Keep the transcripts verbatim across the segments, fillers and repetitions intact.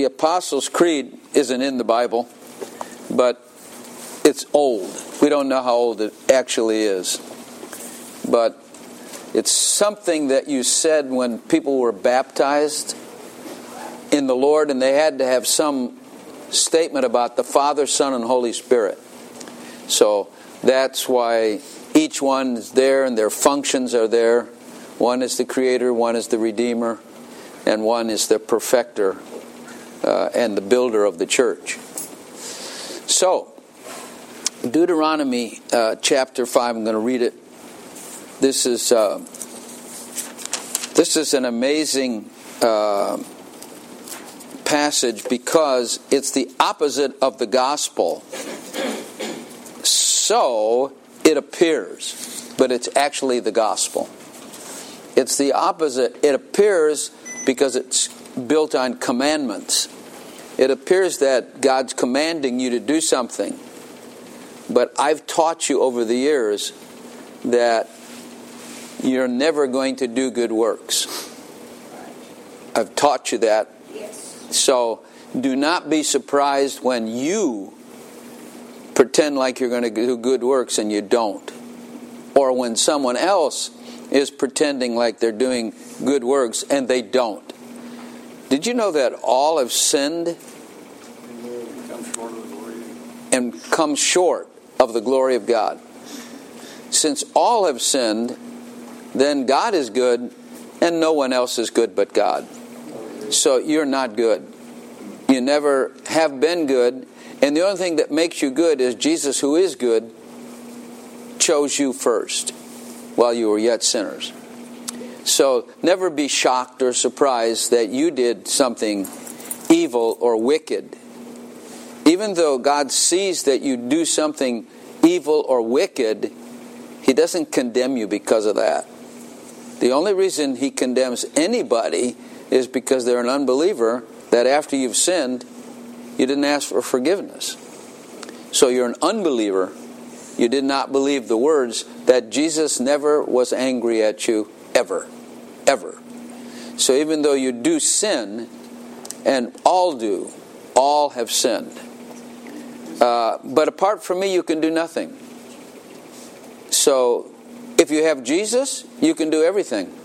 the Apostles' Creed isn't in the Bible, but it's old. We don't know how old it actually is. But it's something that you said when people were baptized in the Lord, and they had to have some statement about the Father, Son, and Holy Spirit. So that's why each one is there and their functions are there. One is the Creator, one is the Redeemer, and one is the Perfecter uh, and the Builder of the church. So, Deuteronomy uh, chapter five, I'm going to read it. This is uh, this is an amazing uh, passage because it's the opposite of the gospel. So it appears, but it's actually the gospel. It's the opposite. It appears because it's built on commandments. It appears that God's commanding you to do something. But I've taught you over the years that you're never going to do good works. I've taught you that. Yes. So do not be surprised when you pretend like you're going to do good works and you don't. Or when someone else is pretending like they're doing good works and they don't. Did you know that all have sinned and come short of the glory of God? Since all have sinned, then God is good and no one else is good but God. So you're not good. You never have been good, and the only thing that makes you good is Jesus, who is good, chose you first while you were yet sinners. So never be shocked or surprised that you did something evil or wicked. Even though God sees that you do something evil or wicked, He doesn't condemn you because of that. The only reason He condemns anybody is because they're an unbeliever, that after you've sinned, you didn't ask for forgiveness. So you're an unbeliever. You did not believe the words that Jesus never was angry at you, ever. Ever. So even though you do sin, and all do, all have sinned. Uh, but apart from me, you can do nothing. So if you have Jesus, you can do everything.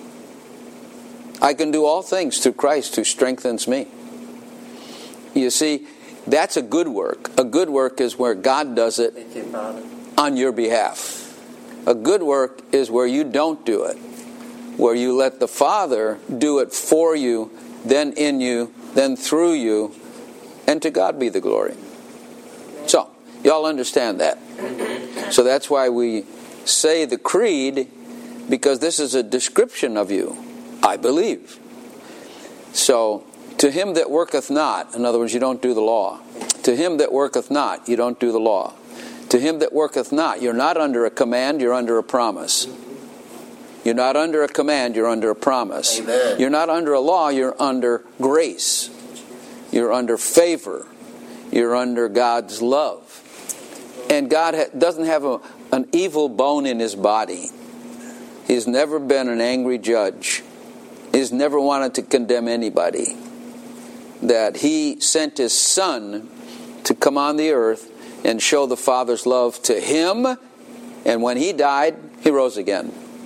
I can do all things through Christ who strengthens me. You see, that's a good work. A good work is where God does it on your behalf. A good work is where you don't do it, where you let the Father do it for you, then in you, then through you, and to God be the glory. So, y'all understand that. So that's why we say the creed, because this is a description of you. I believe. So, to him that worketh not, in other words, you don't do the law. To him that worketh not, you don't do the law. To him that worketh not, you're not under a command, you're under a promise. You're not under a command, you're under a promise. Amen. You're not under a law, you're under grace. You're under favor. You're under God's love. And God ha- doesn't have a, an evil bone in His body. He's never been an angry judge. He's never wanted to condemn anybody. That He sent His Son to come on the earth and show the Father's love to Him. And when He died, He rose again.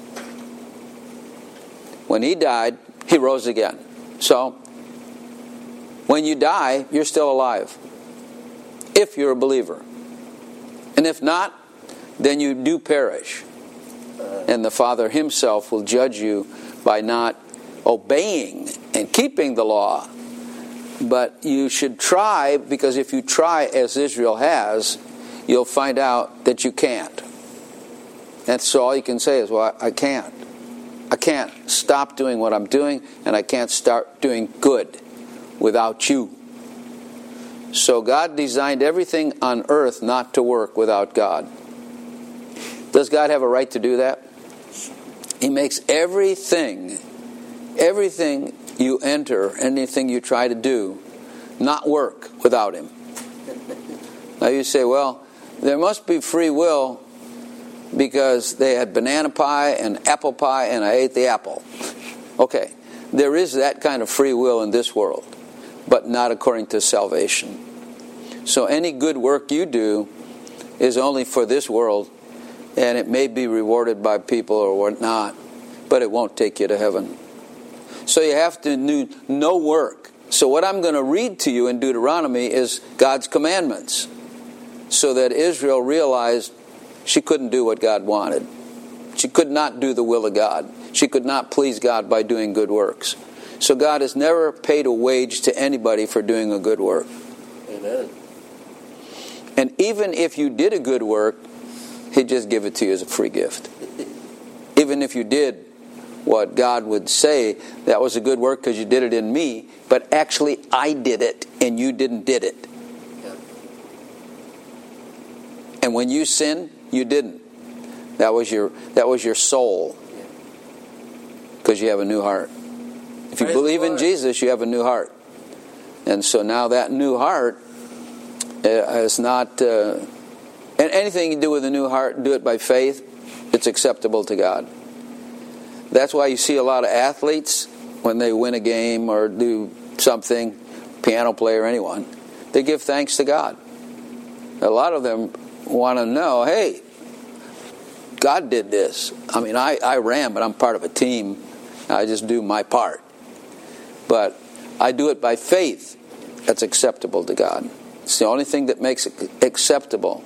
When He died, He rose again. So, when you die, you're still alive. If you're a believer. And if not, then you do perish. And the Father Himself will judge you by not obeying and keeping the law. But you should try, because if you try as Israel has, you'll find out that you can't. And so all you can say is, well, I can't. I can't stop doing what I'm doing, and I can't start doing good without you. So God designed everything on earth not to work without God. Does God have a right to do that? He makes everything, everything you enter, anything you try to do, not work without Him. Now you say, well, there must be free will because they had banana pie and apple pie and I ate the apple. Okay, there is that kind of free will in this world. but not according to salvation. So any good work you do is only for this world, and it may be rewarded by people or whatnot, but it won't take you to heaven. So you have to do no work. So what I'm going to read to you in Deuteronomy is God's commandments, so that Israel realized she couldn't do what God wanted. She could not do the will of God. She could not please God by doing good works. So God has never paid a wage to anybody for doing a good work. Amen. And even if you did a good work, He'd just give it to you as a free gift. Even if you did what God would say, that was a good work because you did it in me, but actually I did it and you didn't did it. Yeah. And when you sinned, you didn't. That was your that was your soul. Because you have a new heart. If you Praise believe the in Lord. Jesus, you have a new heart. And so now that new heart uh, is not... Uh, and anything you do with a new heart, do it by faith, it's acceptable to God. That's why you see a lot of athletes, when they win a game or do something, piano player, anyone, they give thanks to God. A lot of them want to know, hey, God did this. I mean, I, I ran, but I'm part of a team. I just do my part. But I do it by faith. That's acceptable to God. It's the only thing that makes it acceptable.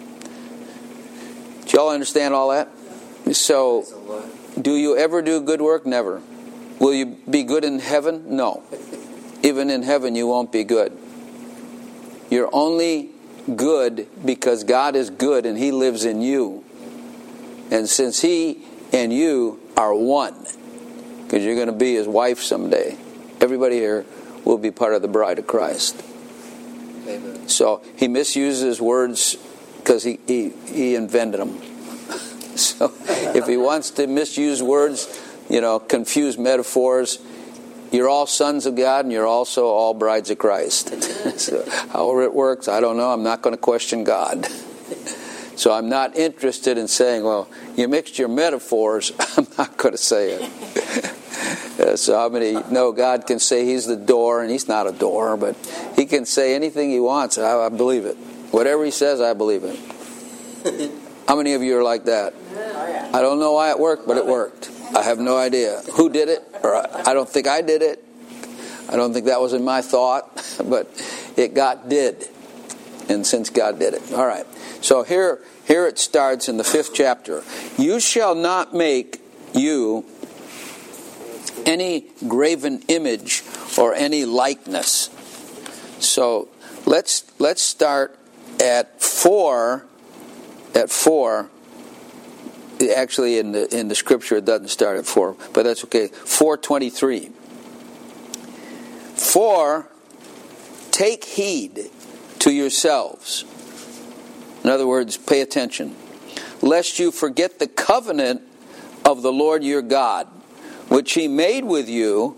Do y'all understand all that? So, do you ever do good work? Never. Will you be good in heaven? No. Even in heaven you won't be good. You're only good because God is good and He lives in you. And since He and you are one, because you're going to be His wife someday, everybody here will be part of the bride of Christ. Amen. So He misuses words because he, he, he invented them. So if He wants to misuse words, you know, confuse metaphors, you're all sons of God and you're also all brides of Christ. So however it works, I don't know. I'm not going to question God. So I'm not interested in saying, well, you mixed your metaphors. I'm not going to say it. uh, so how many know God can say He's the door, and He's not a door, but He can say anything He wants. I, I believe it. Whatever He says, I believe it. How many of you are like that? I don't know why it worked, but it worked. I have no idea who did it, or I, I don't think I did it. I don't think that was in my thought, but it got did. And since God did it. All right. So here, here it starts in the fifth chapter. You shall not make you any graven image or any likeness. So let's let's start at four. At four. Actually, in the in the scripture, it doesn't start at four, but that's okay. Four twenty-three. For take heed to yourselves. In other words, pay attention, lest you forget the covenant of the Lord your God, which He made with you,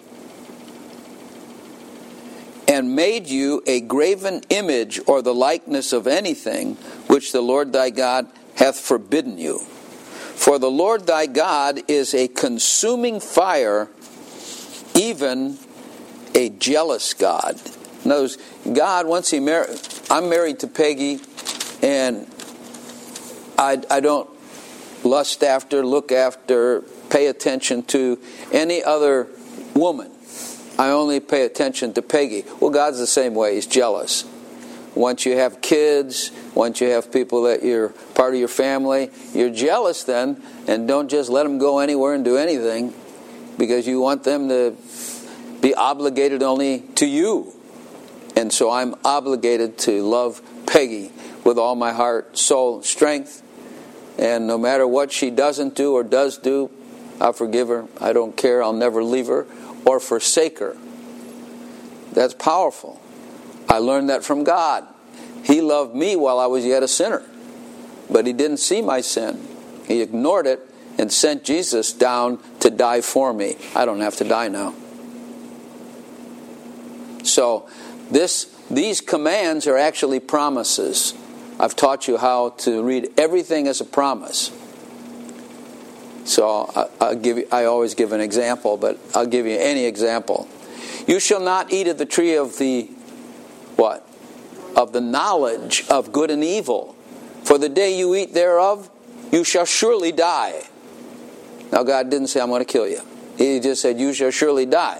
and made you a graven image or the likeness of anything which the Lord thy God hath forbidden you. For the Lord thy God is a consuming fire, even a jealous God. In other words, God, once He married, I'm married to Peggy, and I, I don't lust after, look after, pay attention to any other woman. I only pay attention to Peggy. Well, God's the same way. He's jealous. Once you have kids, once you have people that you're part of your family, you're jealous then, and don't just let them go anywhere and do anything because you want them to be obligated only to you. And so I'm obligated to love Peggy with all my heart, soul, strength, and no matter what she doesn't do or does do, I'll forgive her. I don't care. I'll never leave her or forsake her. That's powerful. I learned that from God. He loved me while I was yet a sinner. But He didn't see my sin. He ignored it and sent Jesus down to die for me. I don't have to die now. So this, these commands are actually promises. I've taught you how to read everything as a promise. So I, I'll give you, I always give an example, but I'll give you any example. You shall not eat of the tree of the, what? Of the knowledge of good and evil. For the day you eat thereof, you shall surely die. Now God didn't say, I'm going to kill you. He just said, you shall surely die.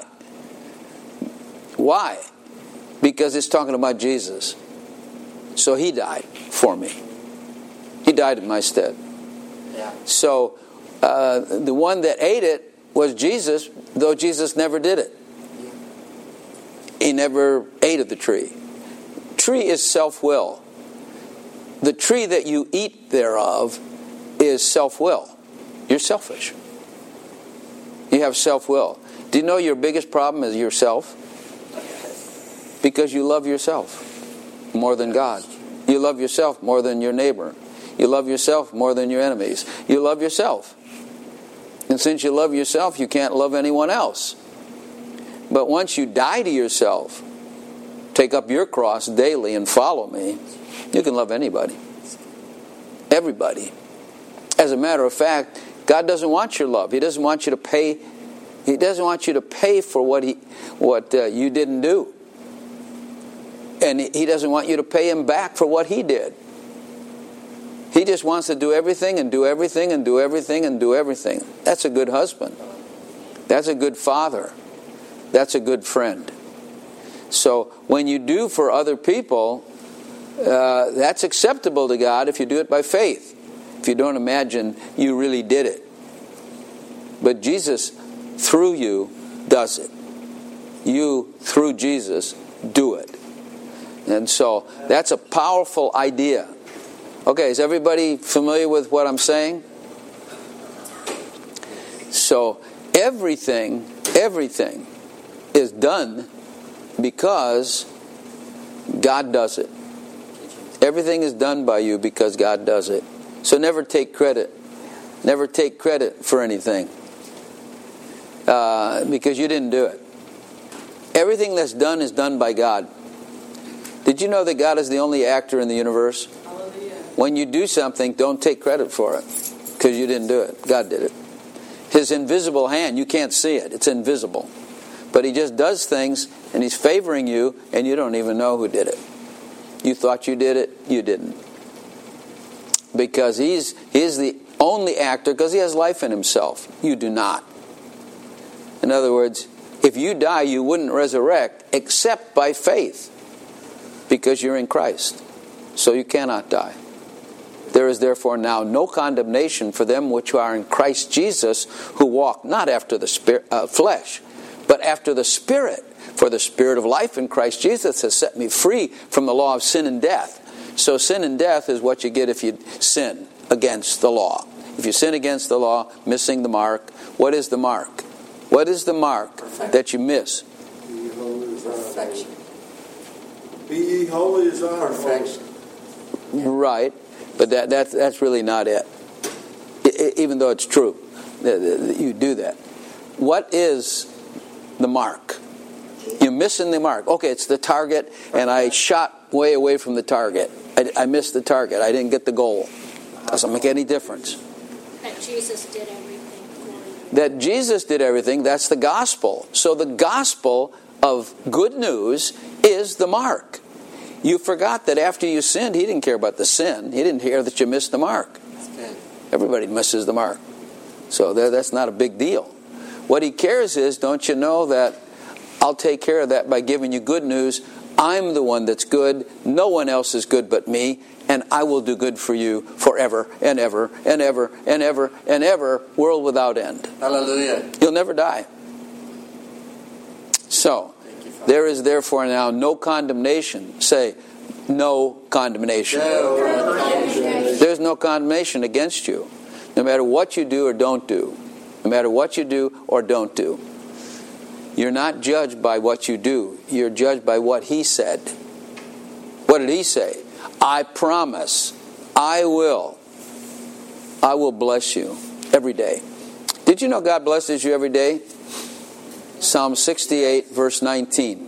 Why? Because it's talking about Jesus. So He died for me. He died in my stead. Yeah. So uh, the one that ate it was Jesus, though Jesus never did it. He never ate of the tree. Tree is self-will. The tree that you eat thereof is self-will. You're selfish. You have self-will. Do you know your biggest problem is yourself? Because you love yourself more than God. You love yourself more than your neighbor. You love yourself more than your enemies. You love yourself. And since you love yourself, you can't love anyone else. But once you die to yourself, take up your cross daily and follow me, you can love anybody. Everybody. As a matter of fact, God doesn't want your love. He doesn't want you to pay. He doesn't want you to pay for what he, what uh, you didn't do. And He doesn't want you to pay Him back for what He did. He just wants to do everything and do everything and do everything and do everything. That's a good husband. That's a good father. That's a good friend. So when you do for other people, uh, that's acceptable to God if you do it by faith. If you don't imagine you really did it. But Jesus, through you, does it. You, through Jesus, do it. And so that's a powerful idea. Okay, is everybody familiar with what I'm saying? So everything, everything is done because God does it. Everything is done by you because God does it. So never take credit. Never take credit for anything. Uh, because you didn't do it. Everything that's done is done by God. Did you know that God is the only actor in the universe? Hallelujah. When you do something, don't take credit for it. Because you didn't do it. God did it. His invisible hand, you can't see it. It's invisible. But He just does things, and He's favoring you, and you don't even know who did it. You thought you did it, you didn't. Because He's, he's the only actor, because He has life in Himself. You do not. In other words, if you die, you wouldn't resurrect except by faith. Because you're in Christ. So you cannot die. There is therefore now no condemnation for them which are in Christ Jesus, who walk not after the spirit, uh, flesh, but after the Spirit. For the Spirit of life in Christ Jesus has set me free from the law of sin and death. So sin and death is what you get if you sin against the law. If you sin against the law, missing the mark, what is the mark? What is the mark Perfection. That you miss? Perfection. Be ye holy as I am Perfection. Right, but that, that that's really not it. I, even though it's true, you do that. What is the mark? You're missing the mark. Okay, it's the target, and I shot way away from the target. I, I missed the target. I didn't get the goal. Doesn't make any difference. That Jesus did everything for you. That Jesus did everything, that's the gospel. So the gospel of good news is the mark. You forgot that after you sinned, He didn't care about the sin. He didn't care that you missed the mark. Everybody misses the mark. So that's not a big deal. What He cares is, don't you know that I'll take care of that by giving you good news. I'm the one that's good. No one else is good but me. And I will do good for you forever and ever and ever and ever and ever, world without end. Hallelujah. You'll never die. So, there is therefore now no condemnation. Say, no condemnation. No condemnation. There's no condemnation against you. No matter what you do or don't do. No matter what you do or don't do. You're not judged by what you do. You're judged by what He said. What did He say? I promise, I will. I will bless you every day. Did you know God blesses you every day? Psalm sixty-eight, verse nineteen.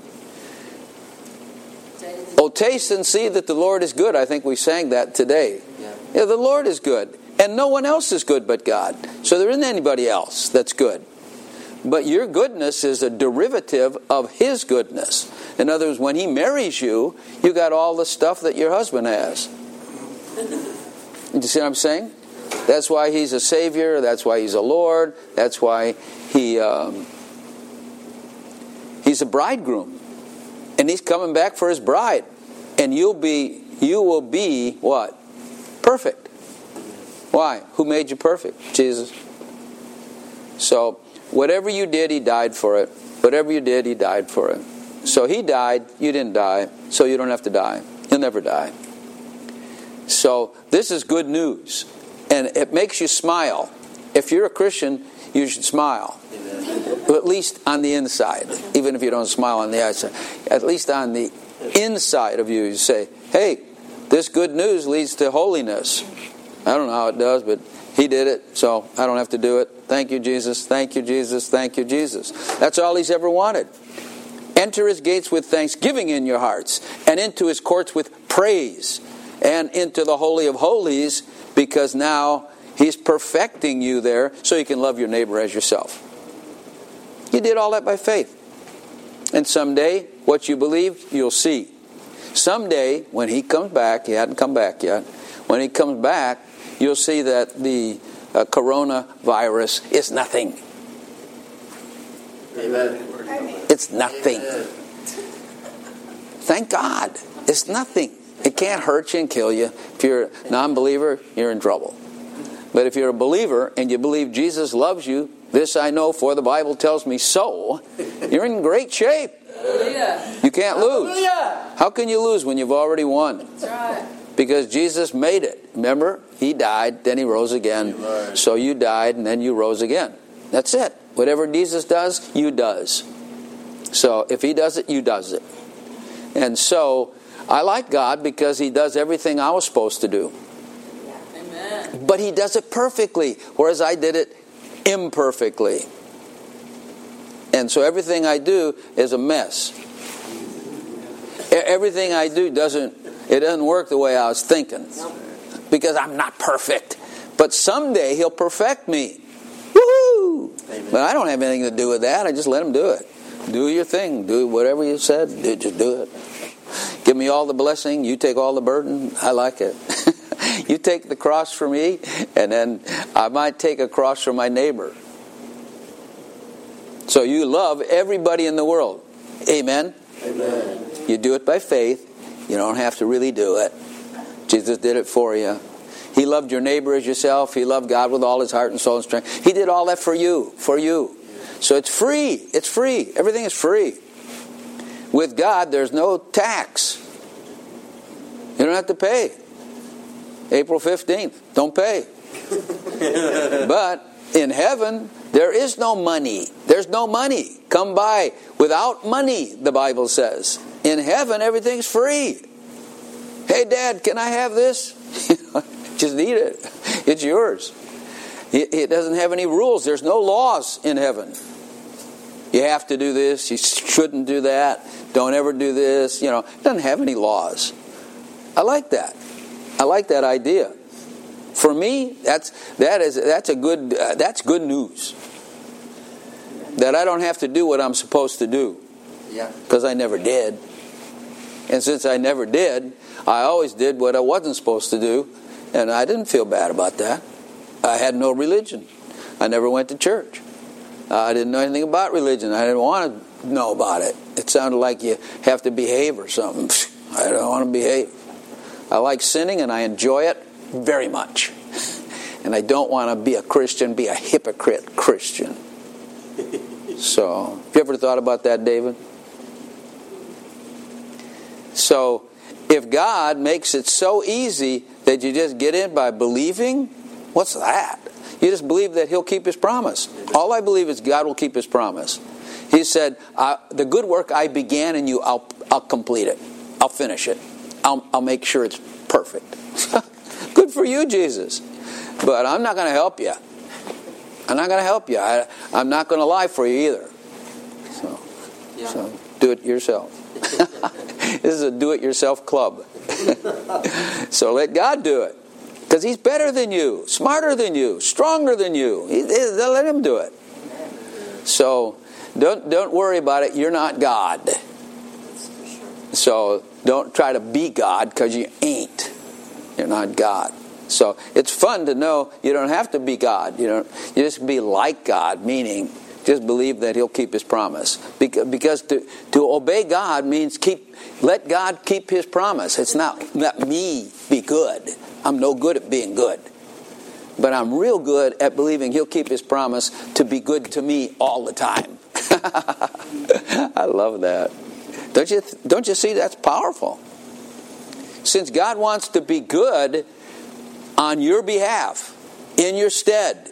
Oh, taste and see that the Lord is good. I think we sang that today. Yeah. Yeah, the Lord is good. And no one else is good but God. So there isn't anybody else that's good. But your goodness is a derivative of his goodness. In other words, when he marries you, you got all the stuff that your husband has. You see what I'm saying? That's why he's a Savior. That's why he's a Lord. That's why he um, he's a bridegroom, and he's coming back for his bride. And you'll be, you will be what? Perfect. Why? Who made you perfect? Jesus. So whatever you did, he died for it. Whatever you did, he died for it. So he died. You didn't die. So you don't have to die. You'll never die. So this is good news. And it makes you smile. If you're a Christian, you should smile. Amen. At least on the inside. Even if you don't smile on the outside. At least on the inside of you, you say, hey, this good news leads to holiness. I don't know how it does, but he did it, so I don't have to do it. Thank you, Jesus. Thank you, Jesus. Thank you, Jesus. That's all he's ever wanted. Enter his gates with thanksgiving in your hearts, and into his courts with praise, and into the Holy of Holies, because now he's perfecting you there so you can love your neighbor as yourself. You did all that by faith. And someday, what you believe, you'll see. Someday, when he comes back, he hadn't come back yet, when he comes back, you'll see that the uh, coronavirus is nothing. Amen. It's nothing. Amen. Thank God. It's nothing. It can't hurt you and kill you. If you're a non-believer, you're in trouble. But if you're a believer and you believe Jesus loves you, this I know, for the Bible tells me so, you're in great shape. Hallelujah. You can't lose. Hallelujah. How can you lose when you've already won? That's right. Because Jesus made it. Remember? He died, then he rose again. Amen. So you died, and then you rose again. That's it. Whatever Jesus does, you does. So if he does it, you does it. And so I like God because he does everything I was supposed to do. Amen. But he does it perfectly, whereas I did it imperfectly. And so everything I do is a mess. Everything I do doesn't, it doesn't work the way I was thinking. Because I'm not perfect. But someday he'll perfect me. Woohoo! Amen. But I don't have anything to do with that. I just let him do it. Do your thing. Do whatever you said. Do, just do it. Give me all the blessing. You take all the burden. I like it. You take the cross for me, and then I might take a cross for my neighbor. So you love everybody in the world. Amen? Amen. You do it by faith. You don't have to really do it. Jesus did it for you. He loved your neighbor as yourself. He loved God with all his heart and soul and strength. He did all that for you, for you. So it's free. It's free. Everything is free. With God, there's no tax. You don't have to pay. April fifteenth, don't pay. But in heaven, there is no money. There's no money. Come by without money, the Bible says. In heaven, everything's free. Hey, Dad, can I have this? Just eat it. It's yours. It doesn't have any rules. There's no laws in heaven. You have to do this. You shouldn't do that. Don't ever do this. You know, it doesn't have any laws. I like that. I like that idea. For me, that's that is that's a good uh, that's good news. That I don't have to do what I'm supposed to do. Yeah. Because I never did. And since I never did, I always did what I wasn't supposed to do, and I didn't feel bad about that. I had no religion. I never went to church. I didn't know anything about religion. I didn't want to know about it. It sounded like you have to behave or something. I don't want to behave. I like sinning, and I enjoy it very much. And I don't want to be a Christian, be a hypocrite Christian. So, have you ever thought about that, David? So, if God makes it so easy that you just get in by believing, what's that? You just believe that He'll keep His promise. All I believe is God will keep His promise. He said, the good work I began in you, I'll, I'll complete it. I'll finish it. I'll, I'll make sure it's perfect. Good for you, Jesus. But I'm not going to help you. I'm not going to help you. I, I'm not going to lie for you either. So, Yeah. so do it yourself. This is a do-it-yourself club. So let God do it. Because He's better than you, smarter than you, stronger than you. He, he, let Him do it. So don't don't worry about it. You're not God. So don't try to be God, because you ain't. You're not God. So it's fun to know you don't have to be God. You don't. You just be like God, meaning just believe that He'll keep His promise. Because to, to obey God means keep let God keep His promise. It's not let me be good. I'm no good at being good. But I'm real good at believing He'll keep His promise to be good to me all the time. I love that. Don't you, don't you see that's powerful? Since God wants to be good on your behalf, in your stead,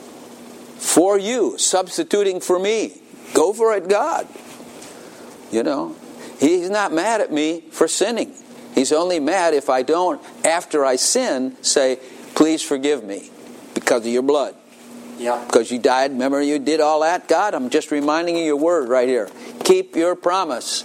for you, substituting for me, go for it, God. You know, He's not mad at me for sinning. He's only mad if I don't, after I sin, say, please forgive me because of your blood. Yeah. Because you died, remember you did all that? God, I'm just reminding you your word right here. Keep your promise.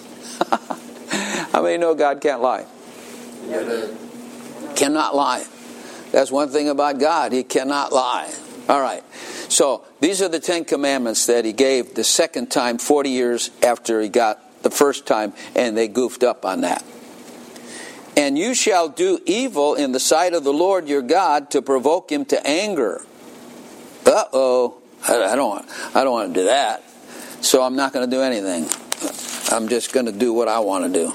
How many know God can't lie? Yeah. Cannot lie. That's one thing about God. He cannot lie. All right. So these are the Ten Commandments that He gave the second time, forty years after He got the first time, and they goofed up on that. And you shall do evil in the sight of the Lord your God to provoke Him to anger. Uh-oh. I don't want, I don't want to do that. So I'm not going to do anything. I'm just going to do what I want to do.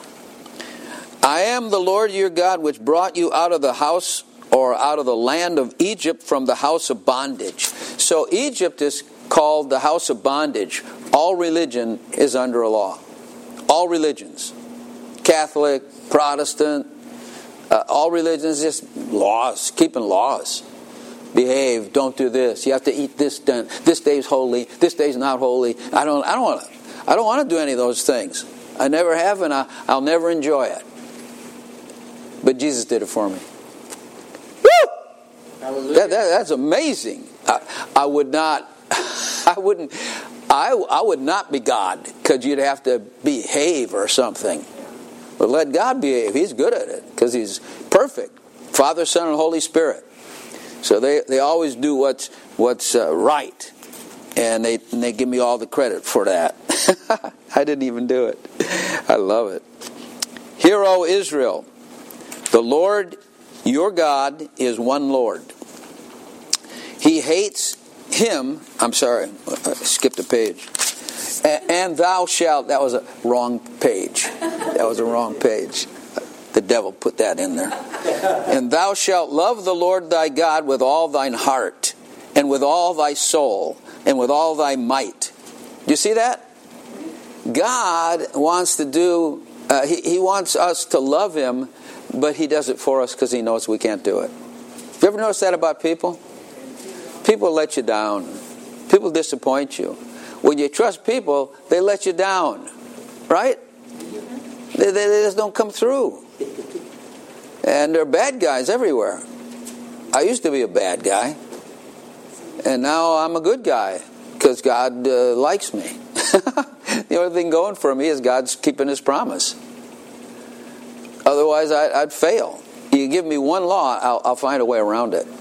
I am the Lord your God, which brought you out of the house or out of the land of Egypt from the house of bondage. So Egypt is called the house of bondage. All religion is under a law. All religions. Catholic, Protestant, uh, all religions, just laws, keeping laws. Behave, don't do this. You have to eat this. Done. This day's holy. This day's not holy. I don't. I don't want to. I don't want to do any of those things. I never have, and I, I'll never enjoy it. But Jesus did it for me. Woo! That, that, that's amazing. I, I would not. I wouldn't. I I would not be God, because you'd have to behave or something. But let God behave. He's good at it because He's perfect. Father, Son, and Holy Spirit. So they, they always do what's what's uh, right, and they and they give me all the credit for that. I didn't even do it. I love it. Hear, O Israel, the Lord your God is one Lord. He hates Him. I'm sorry, I skipped a page. And thou shalt. That was a wrong page. That was a wrong page. The devil put that in there. And thou shalt love the Lord thy God with all thine heart, and with all thy soul, and with all thy might. Do you see that? God wants to do, uh, he, he wants us to love Him, but He does it for us because He knows we can't do it. You ever notice that about people? People let you down. People disappoint you. When you trust people, they let you down. Right? They, they, they just don't come through. And there are bad guys everywhere. I used to be a bad guy. And now I'm a good guy because God uh, likes me. The only thing going for me is God's keeping His promise. Otherwise, I, I'd fail. You give me one law, I'll, I'll find a way around it.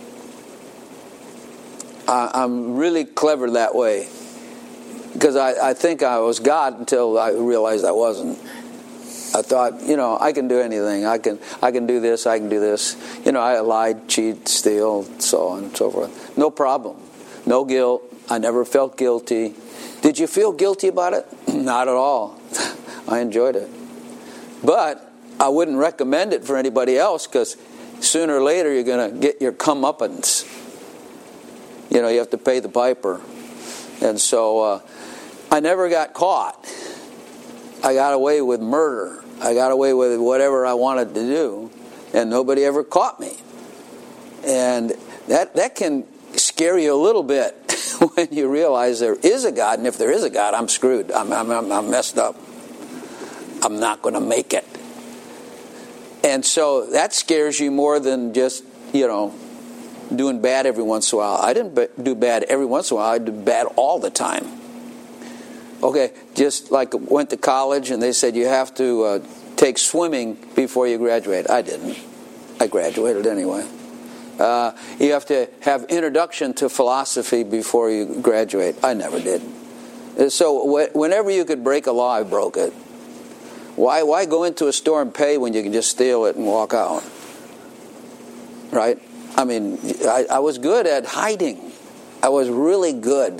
I, I'm really clever that way. Because I, I think I was God until I realized I wasn't. I thought, you know, I can do anything. I can I can do this, I can do this. You know, I lied, cheat, steal, so on and so forth. No problem. No guilt. I never felt guilty. Did you feel guilty about it? Not at all. I enjoyed it. But I wouldn't recommend it for anybody else, because sooner or later you're going to get your comeuppance. You know, you have to pay the piper. And so uh, I never got caught. I got away with murder. I got away with whatever I wanted to do, and nobody ever caught me. And that that can scare you a little bit when you realize there is a God, and if there is a God, I'm screwed. I'm I'm, I'm messed up. I'm not going to make it. And so that scares you more than just, you know, doing bad every once in a while. I didn't do bad every once in a while. I did bad all the time. Okay, just like went to college and they said you have to uh, take swimming before you graduate. I didn't. I graduated anyway. Uh, you have to have introduction to philosophy before you graduate. I never did. So whenever you could break a law, I broke it. Why, why go into a store and pay when you can just steal it and walk out? Right? I mean, I, I was good at hiding. I was really good.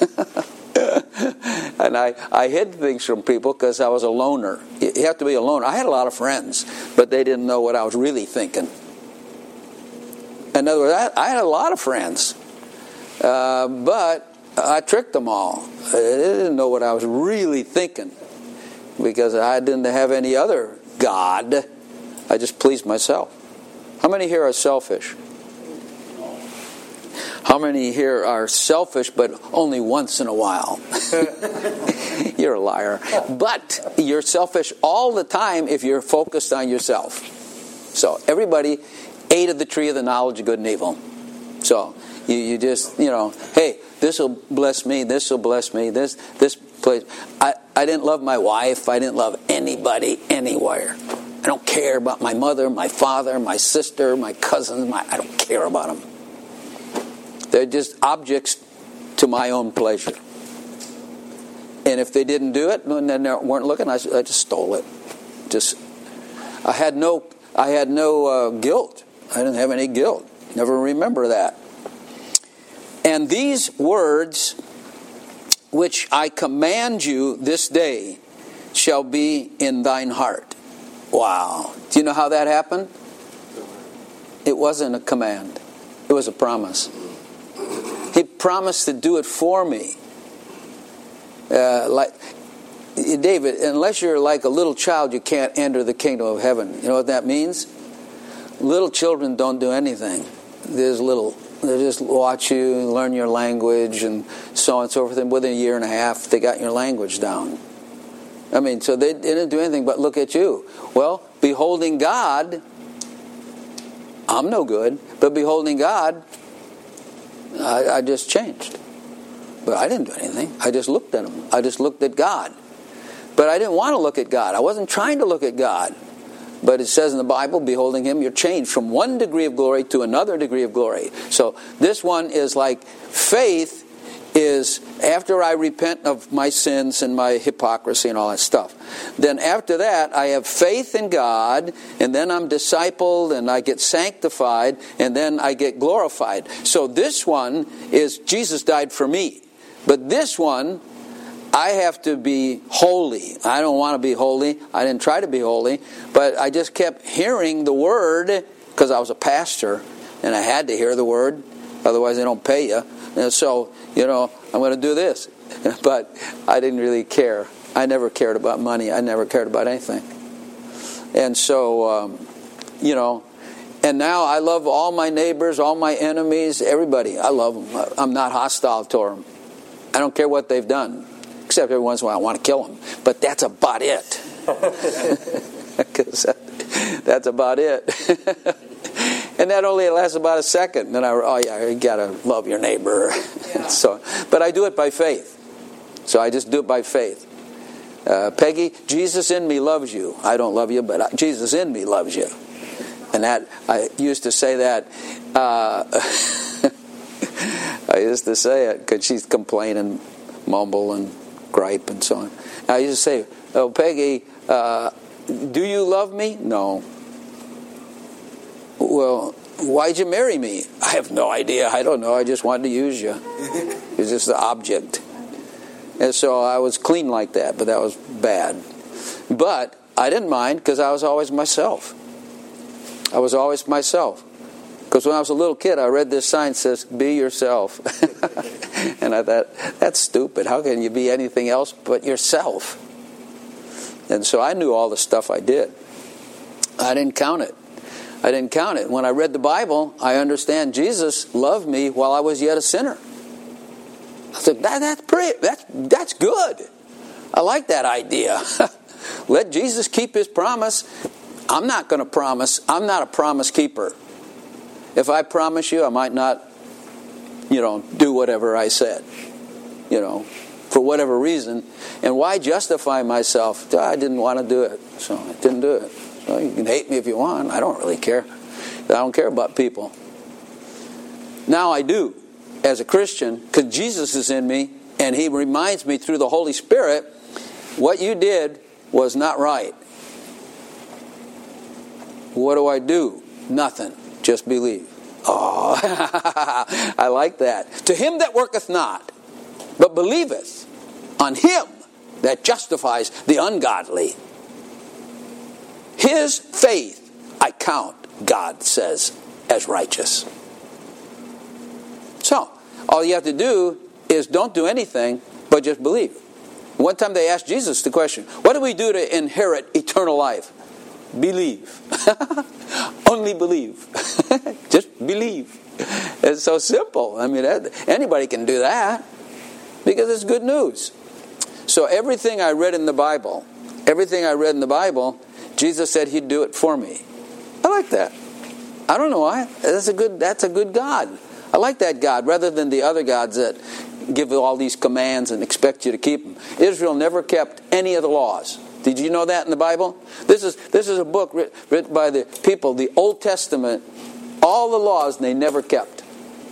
And I, I hid things from people because I was a loner. You have to be a loner. I had a lot of friends, but they didn't know what I was really thinking. In other words, I, I had a lot of friends, uh, but I tricked them all. They didn't know what I was really thinking because I didn't have any other God. I just pleased myself. How many here are selfish? How many here are selfish, but only once in a while? You're a liar. But you're selfish all the time if you're focused on yourself. So everybody ate of the tree of the knowledge of good and evil. So you, you just, you know, hey, this will bless me, this will bless me, this this place. I, I didn't love my wife. I didn't love anybody anywhere. I don't care about my mother, my father, my sister, my cousins. My, I don't care about them. They're just objects to my own pleasure. And if they didn't do it, when they weren't looking, I, I just stole it. Just, I had no, I had no uh, guilt. I didn't have any guilt. Never remember that. And these words, which I command you this day, shall be in thine heart. Wow. Do you know how that happened? It wasn't a command. It was a promise. He promised to do it for me. Uh, like David, unless you're like a little child, you can't enter the kingdom of heaven. You know what that means? Little children don't do anything. There's little. They just watch you, learn your language, and so on and so forth. And within a year and a half, they got your language down. I mean, so they, they didn't do anything but look at you. Well, beholding God, I'm no good, but beholding God, I, I just changed. But I didn't do anything. I just looked at him. I just looked at God. But I didn't want to look at God. I wasn't trying to look at God. But it says in the Bible, beholding him, you're changed from one degree of glory to another degree of glory. So this one is like faith is after I repent of my sins and my hypocrisy and all that stuff. Then after that, I have faith in God, and then I'm discipled, and I get sanctified, and then I get glorified. So this one is Jesus died for me. But this one, I have to be holy. I don't want to be holy. I didn't try to be holy, but I just kept hearing the word because I was a pastor, and I had to hear the word. Otherwise, they don't pay you. And so, you know, I'm going to do this. But I didn't really care. I never cared about money. I never cared about anything. And so, um, you know, and now I love all my neighbors, all my enemies, everybody. I love them. I'm not hostile to them. I don't care what they've done. Except every once in a while I want to kill them. But that's about it. Because that's about it. And that only lasts about a second. And then I, oh yeah, you got to love your neighbor. Yeah. So, but I do it by faith. So I just do it by faith. Uh, Peggy, Jesus in me loves you. I don't love you, but Jesus in me loves you. And that, I used to say that. Uh, I used to say it because she's complaining, mumble, and gripe and so on. I used to say, oh, Peggy, uh, do you love me? No. Well, why'd you marry me? I have no idea. I don't know. I just wanted to use you. It's just the object. And so I was clean like that, but that was bad. But I didn't mind because I was always myself. I was always myself. Because when I was a little kid, I read this sign that says, be yourself. And I thought, that's stupid. How can you be anything else but yourself? And so I knew all the stuff I did. I didn't count it. I didn't count it. When I read the Bible, I understand Jesus loved me while I was yet a sinner. I said, that, that's pretty, that's, that's good. I like that idea. Let Jesus keep his promise. I'm not going to promise. I'm not a promise keeper. If I promise you, I might not, you know, do whatever I said, you know, for whatever reason. And why justify myself? I didn't want to do it, so I didn't do it. Well, you can hate me if you want. I don't really care. I don't care about people. Now I do, as a Christian, because Jesus is in me, And He reminds me through the Holy Spirit, what you did was not right. What do I do? Nothing. Just believe. Oh, I like that. To him that worketh not, but believeth on Him that justifies the ungodly, his faith I count, God says, as righteous. So, all you have to do is don't do anything, but just believe. One time they asked Jesus the question, what do we do to inherit eternal life? Believe. Only believe. Just believe. It's so simple. I mean, anybody can do that because it's good news. So everything I read in the Bible, everything I read in the Bible, Jesus said He'd do it for me. I like that. I don't know why. That's a good, that's a good God. I like that God rather than the other gods that give all these commands and expect you to keep them. Israel never kept any of the laws. Did you know that in the Bible? This is this is a book writ, written by the people, the Old Testament, all the laws they never kept.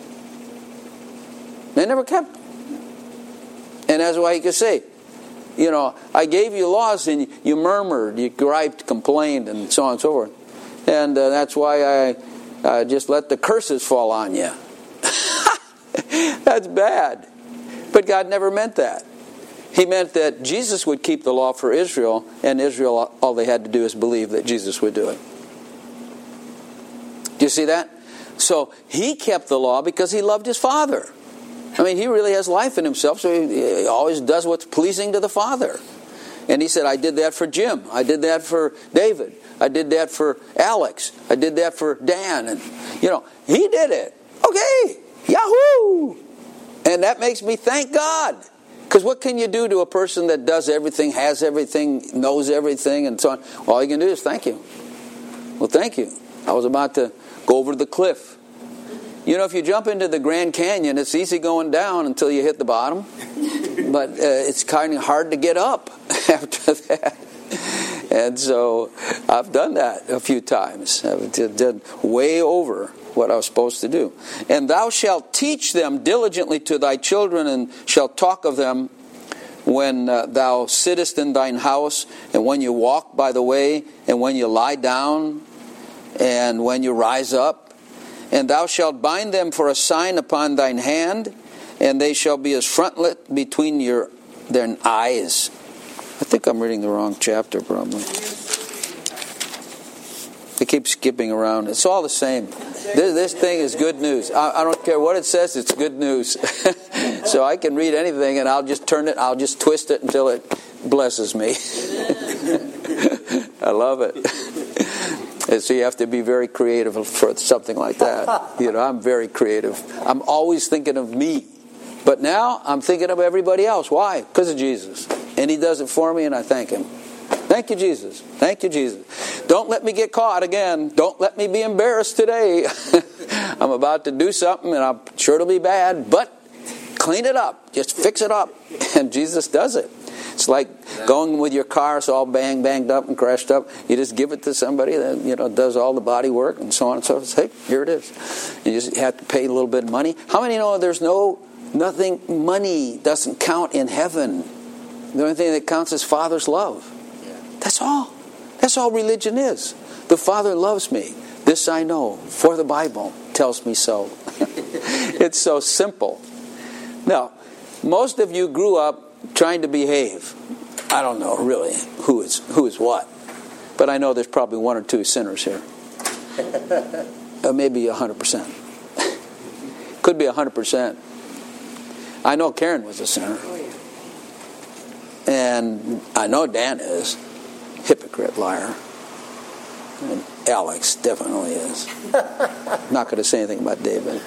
They never kept them. And that's why He could say, you know, I gave you laws and you murmured, you griped, complained, and so on and so forth. And uh, that's why I uh, just let the curses fall on you. That's bad. But God never meant that. He meant that Jesus would keep the law for Israel, and Israel, all they had to do is believe that Jesus would do it. Do you see that? So He kept the law because He loved His Father. I mean, He really has life in Himself, so He always does what's pleasing to the Father. And He said, I did that for Jim. I did that for David. I did that for Alex. I did that for Dan. And, you know, He did it. Okay. Yahoo! And that makes me thank God. Because what can you do to a person that does everything, has everything, knows everything, and so on? All you can do is thank you. Well, thank you. I was about to go over the cliff. You know, if you jump into the Grand Canyon, it's easy going down until you hit the bottom. But uh, it's kind of hard to get up after that. And so I've done that a few times. I've done way over what I was supposed to do. And thou shalt teach them diligently to thy children, and shalt talk of them when uh, thou sittest in thine house, and when you walk by the way, and when you lie down, and when you rise up. And thou shalt bind them for a sign upon thine hand, and they shall be as frontlet between your their eyes. I think I'm reading the wrong chapter, probably. They keep skipping around. It's all the same. This, this thing is good news. I, I don't care what it says, it's good news. So I can read anything and I'll just turn it, I'll just twist it until it blesses me. I love it. And so you have to be very creative for something like that. You know, I'm very creative. I'm always thinking of me. But now I'm thinking of everybody else. Why? Because of Jesus. And He does it for me and I thank Him. Thank you, Jesus. Thank you, Jesus. Don't let me get caught again. Don't let me be embarrassed today. I'm about to do something and I'm sure it'll be bad, but clean it up. Just fix it up. And Jesus does it. It's like going with your car, it's all bang, banged up and crashed up. You just give it to somebody that, you know, does all the body work and so on and so forth. Hey, here it is. You just have to pay a little bit of money. How many know there's no, nothing, money doesn't count in heaven? The only thing that counts is Father's love. That's all. That's all religion is. The Father loves me. This I know, for the Bible tells me so. It's so simple. Now, most of you grew up trying to behave. I don't know really who is who is what, but I know there's probably one or two sinners here. Uh, maybe a hundred percent. Could be a hundred percent. I know Karen was a sinner, and I know Dan is. Hypocrite, liar. And Alex definitely is. Not going to say anything about David.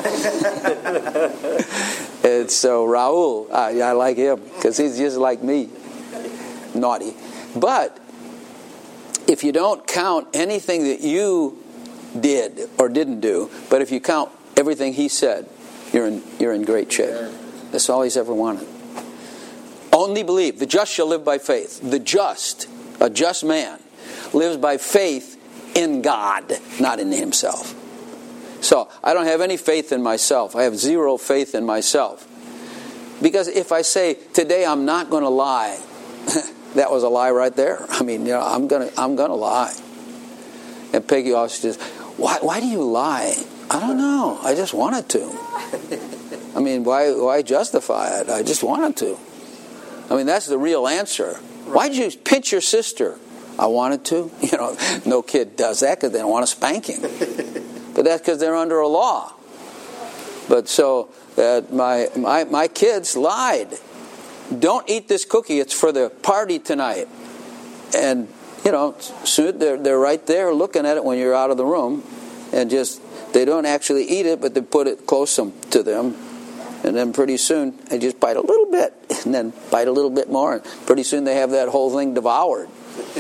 And so Raul, I, I like him because he's just like me. Naughty. But if you don't count anything that you did or didn't do, but if you count everything he said, you're in, you're in great shape. That's all he's ever wanted. Only believe. The just shall live by faith. The just, a just man, lives by faith in God, not in himself. So, I don't have any faith in myself. I have zero faith in myself. Because if I say, today I'm not going to lie, that was a lie right there. I mean, you know, I'm going to I'm going to lie. And Peggy always says, why, why do you lie? I don't know. I just wanted to. I mean, why why justify it? I just wanted to. I mean, that's the real answer. Why'd you pinch your sister? I wanted to. You know, no kid does that because they don't want a spanking. But that's because they're under a law. But so uh, my, my my kids lied. Don't eat this cookie. It's for the party tonight. And, you know, soon they're, they're right there looking at it when you're out of the room. And just, they don't actually eat it, but they put it close to them. And then pretty soon, they just bite a little bit. And then bite a little bit more. And pretty soon they have that whole thing devoured.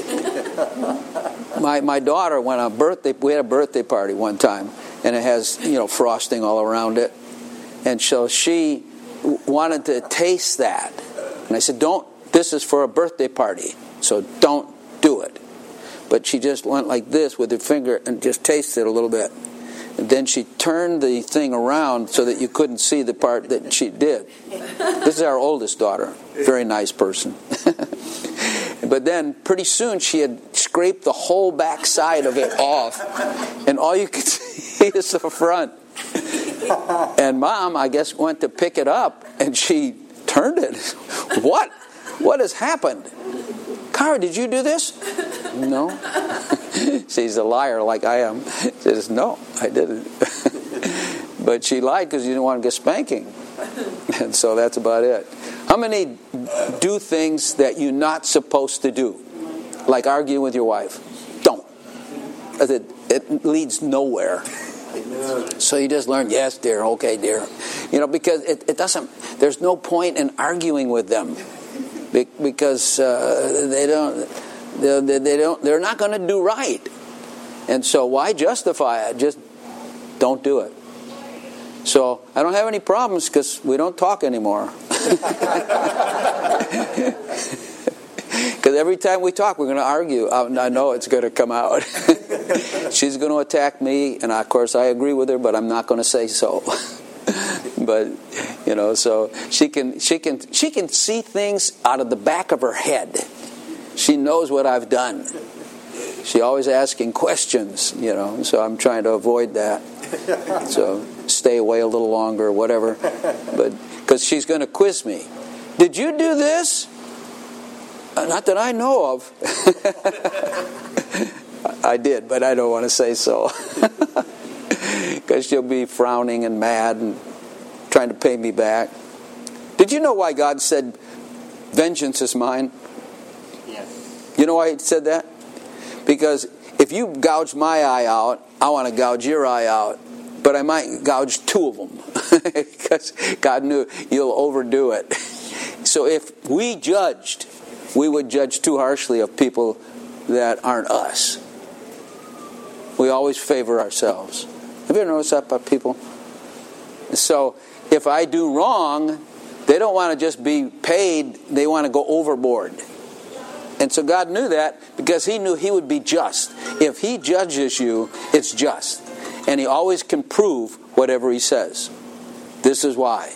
my my daughter went on a birthday, we had a birthday party one time. And it has, you know, frosting all around it. And so she wanted to taste that. And I said, don't, this is for a birthday party, so don't do it. But she just went like this with her finger and just tasted it a little bit. And then she turned the thing around so that you couldn't see the part that she did. This is our oldest daughter. Very nice person. But then pretty soon she had scraped the whole back side of it off. And all you could see is the front. And Mom, I guess, went to pick it up, and she turned it. What? What has happened? Cara, did you do this? No. She's a liar like I am. She says, no, I didn't. But she lied because you didn't want to get spanking. And so that's about it. How many do things that you're not supposed to do? Like arguing with your wife. Don't. It, it leads nowhere. So you just learn, yes, dear, okay, dear. You know, because it, it doesn't, there's no point in arguing with them. Because uh, they don't, they, they don't, they're not going to do right. And so why justify it? Just don't do it. So I don't have any problems because we don't talk anymore. Because every time we talk, we're going to argue. I know it's going to come out. She's going to attack me, and of course I agree with her, but I'm not going to say so. But you know, so she can she can she can see things out of the back of her head. She knows what I've done. She always asking questions, you know. So I'm trying to avoid that. So stay away a little longer, or whatever. But because she's going to quiz me. Did you do this? Not that I know of. I did, but I don't want to say so. Because she'll be frowning and mad and trying to pay me back. Did you know why God said, vengeance is mine? Yes. You know why he said that? Because if you gouge my eye out, I want to gouge your eye out. But I might gouge two of them. Because God knew you'll overdo it. So if we judged, we would judge too harshly of people that aren't us. We always favor ourselves. Have you ever noticed that about people? So if I do wrong, they don't want to just be paid, they want to go overboard. And so God knew that because he knew he would be just. If he judges you, it's just. And he always can prove whatever he says. This is why.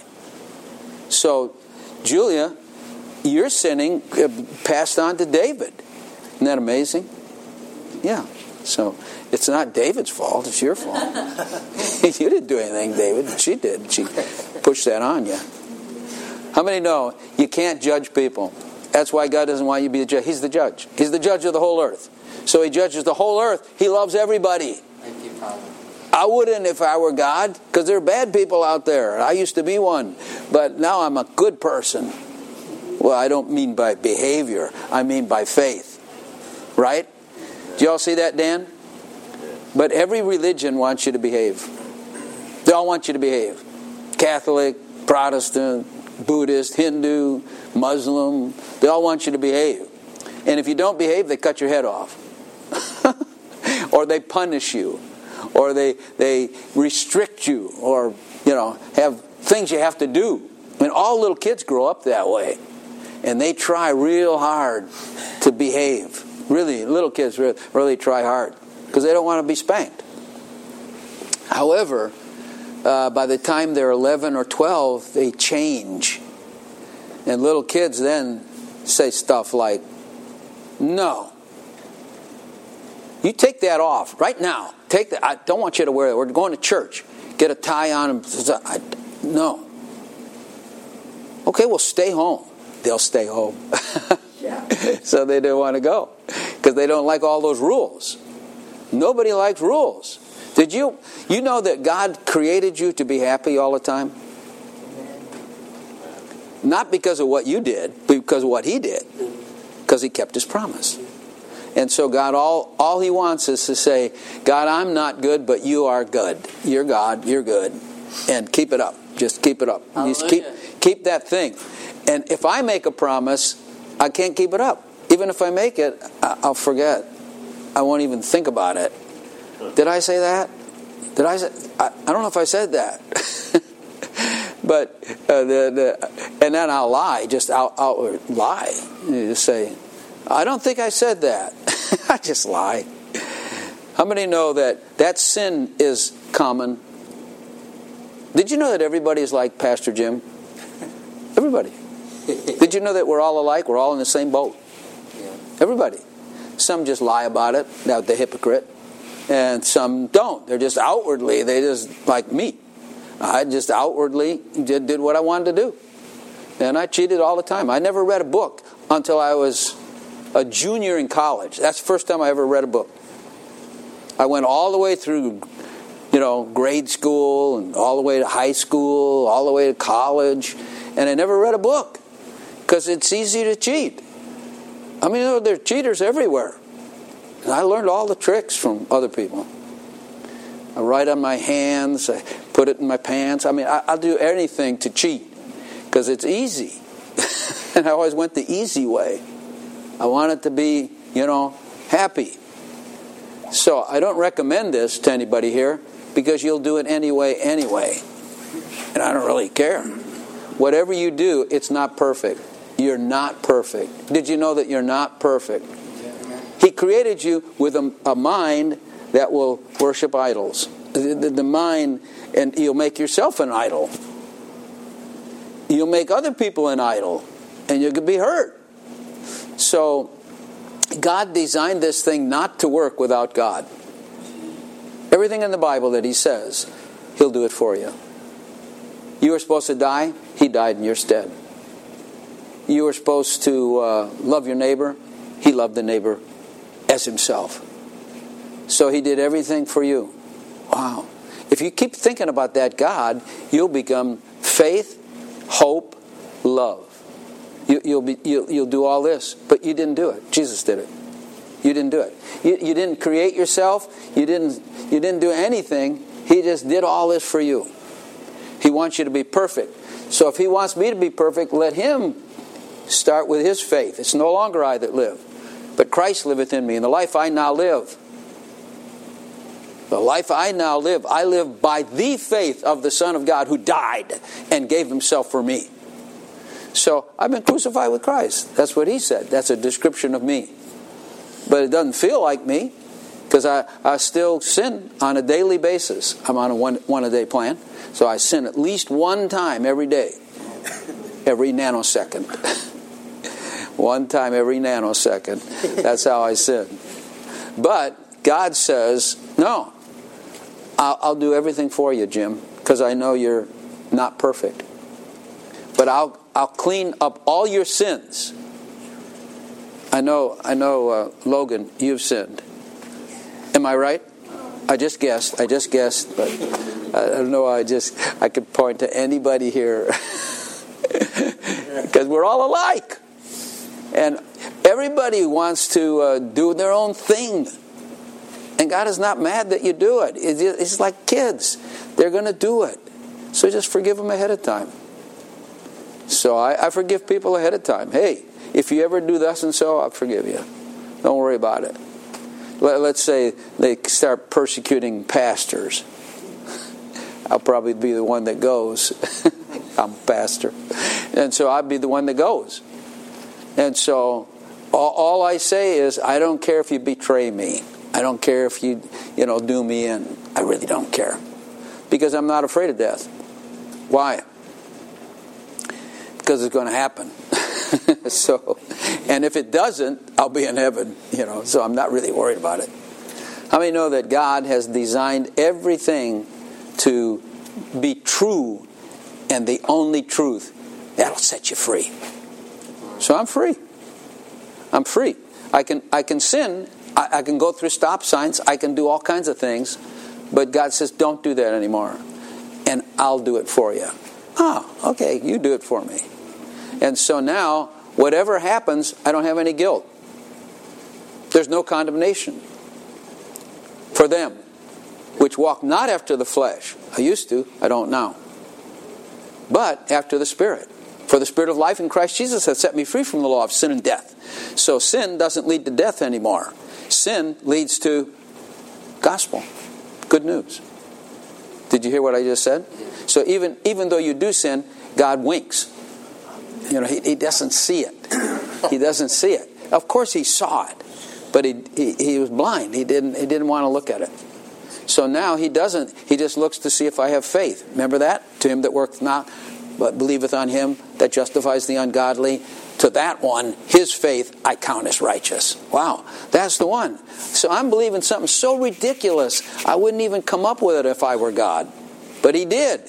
So, Julia, your sinning passed on to David. Isn't that amazing? Yeah. So, it's not David's fault, it's your fault. You didn't do anything, David. She did. She pushed that on you. How many know you can't judge people? That's why God doesn't want you to be the judge. He's the judge. He's the judge of the whole earth. So he judges the whole earth. He loves everybody. Thank you, Father. I wouldn't if I were God, because there are bad people out there. I used to be one, but now I'm a good person. Well, I don't mean by behavior. I mean by faith. Right? Do you all see that, Dan? But every religion wants you to behave. They all want you to behave. Catholic, Protestant, Buddhist, Hindu, Muslim, they all want you to behave. And if you don't behave, they cut your head off. Or they punish you. Or they they restrict you. Or, you know, have things you have to do. I mean, all little kids grow up that way. And they try real hard to behave. Really, little kids really, really try hard. Because they don't want to be spanked. However, uh, by the time they're eleven or twelve, they change. And little kids then say stuff like, no. You take that off right now. Take that. I don't want you to wear it. We're going to church. Get a tie on. And, I, no. Okay, well, stay home. They'll stay home. Yeah. So they don't want to go because they don't like all those rules. Nobody likes rules. Did you you know that God created you to be happy all the time? Not because of what you did, but because of what He did. Because He kept His promise. And so God, all, all He wants is to say, God, I'm not good, but You are good. You're God, You're good. And keep it up. Just keep it up. Just keep, keep that thing. And if I make a promise, I can't keep it up. Even if I make it, I'll forget. I won't even think about it. Did I say that? Did I say? I, I don't know if I said that. But uh, the, the and then I'll lie, just out, outward lie. You just say, I don't think I said that. I just lie. How many know that that sin is common? Did you know that everybody is like Pastor Jim? Everybody. Did you know that we're all alike? We're all in the same boat. Everybody. Some just lie about it, now the hypocrite. And some don't. They're just outwardly, they just like me. I just outwardly did, did what I wanted to do. And I cheated all the time. I never read a book until I was a junior in college. That's the first time I ever read a book. I went all the way through, you know, grade school and all the way to high school, all the way to college. And I never read a book. Because it's easy to cheat. I mean, you know, there are cheaters everywhere. And I learned all the tricks from other people. I write on my hands, I put it in my pants. I mean, I, I'll do anything to cheat. Because it's easy. And I always went the easy way. I wanted to be, you know, happy. So I don't recommend this to anybody here. Because you'll do it anyway, anyway. And I don't really care. Whatever you do, it's not perfect. You're not perfect. Did you know that you're not perfect? He created you with a, a mind that will worship idols. The, the, the mind, and you'll make yourself an idol. You'll make other people an idol. And you could be hurt. So, God designed this thing not to work without God. Everything in the Bible that He says, He'll do it for you. You were supposed to die, He died in your stead. You were supposed to uh, love your neighbor, He loved the neighbor as Himself. So He did everything for you. Wow. If you keep thinking about that God, you'll become faith, hope, love. You, you'll, be, you'll, you'll do all this, but you didn't do it. Jesus did it. You didn't do it. You, you didn't create yourself. You didn't, you didn't do anything. He just did all this for you. He wants you to be perfect. So if He wants me to be perfect, let Him start with His faith. It's no longer I that live, but Christ liveth in me. And the life I now live, the life I now live, I live by the faith of the Son of God who died and gave Himself for me. So I've been crucified with Christ. That's what He said. That's a description of me. But it doesn't feel like me because I, I still sin on a daily basis. I'm on a one, one a day plan. So I sin at least one time every day. Every nanosecond. One time every nanosecond. That's how I sin. But God says, no, I'll, I'll do everything for you, Jim, because I know you're not perfect. But I'll I'll clean up all your sins. I know, I know, uh, Logan, you've sinned. Am I right? I just guessed. I just guessed, but I don't know. I just I could point to anybody here because we're all alike, and everybody wants to uh, do their own thing. And God is not mad that you do it. It's like kids; they're going to do it. So just forgive them ahead of time. So I, I forgive people ahead of time. Hey, if you ever do thus and so, I'll forgive you. Don't worry about it. Let, let's say they start persecuting pastors. I'll probably be the one that goes. I'm a pastor. And so I'll be the one that goes. And so all, all I say is, I don't care if you betray me. I don't care if you, you know, do me in. I really don't care. Because I'm not afraid of death. Why? because it's going to happen. So, and if it doesn't, I'll be in heaven, you know, so I'm not really worried about it. How many know that God has designed everything to be true and the only truth that'll set you free? So I'm free. I'm free. I can I can sin. I, I can go through stop signs. I can do all kinds of things. But God says, don't do that anymore. And I'll do it for you. Oh, okay, you do it for me. And so now, whatever happens, I don't have any guilt. There's no condemnation for them which walk not after the flesh. I used to, I don't now. But after the Spirit. For the Spirit of life in Christ Jesus has set me free from the law of sin and death. So sin doesn't lead to death anymore. Sin leads to gospel. Good news. Did you hear what I just said? So even even though you do sin, God winks. You know, he, he doesn't see it. He doesn't see it. Of course he saw it. But he, he he was blind. He didn't he didn't want to look at it. So now he doesn't. He just looks to see if I have faith. Remember that? To him that worketh not, but believeth on him that justifies the ungodly, to that one, his faith I count as righteous. Wow, that's the one. So I'm believing something so ridiculous, I wouldn't even come up with it if I were God. But he did.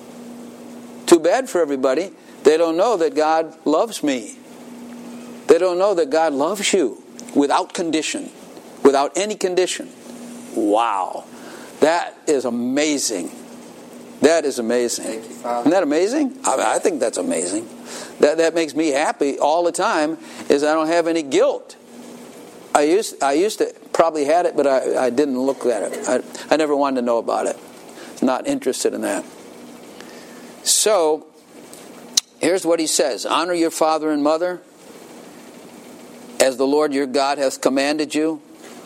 Too bad for everybody. They don't know that God loves me. They don't know that God loves you without condition. Without any condition. Wow. That is amazing. That is amazing. Thank you, Father. Isn't that amazing? I, mean, I think that's amazing. That that makes me happy all the time, is I don't have any guilt. I used I used to probably had it, but I, I didn't look at it. I, I never wanted to know about it. Not interested in that. So, here's what he says. Honor your father and mother, as the Lord your God hath commanded you.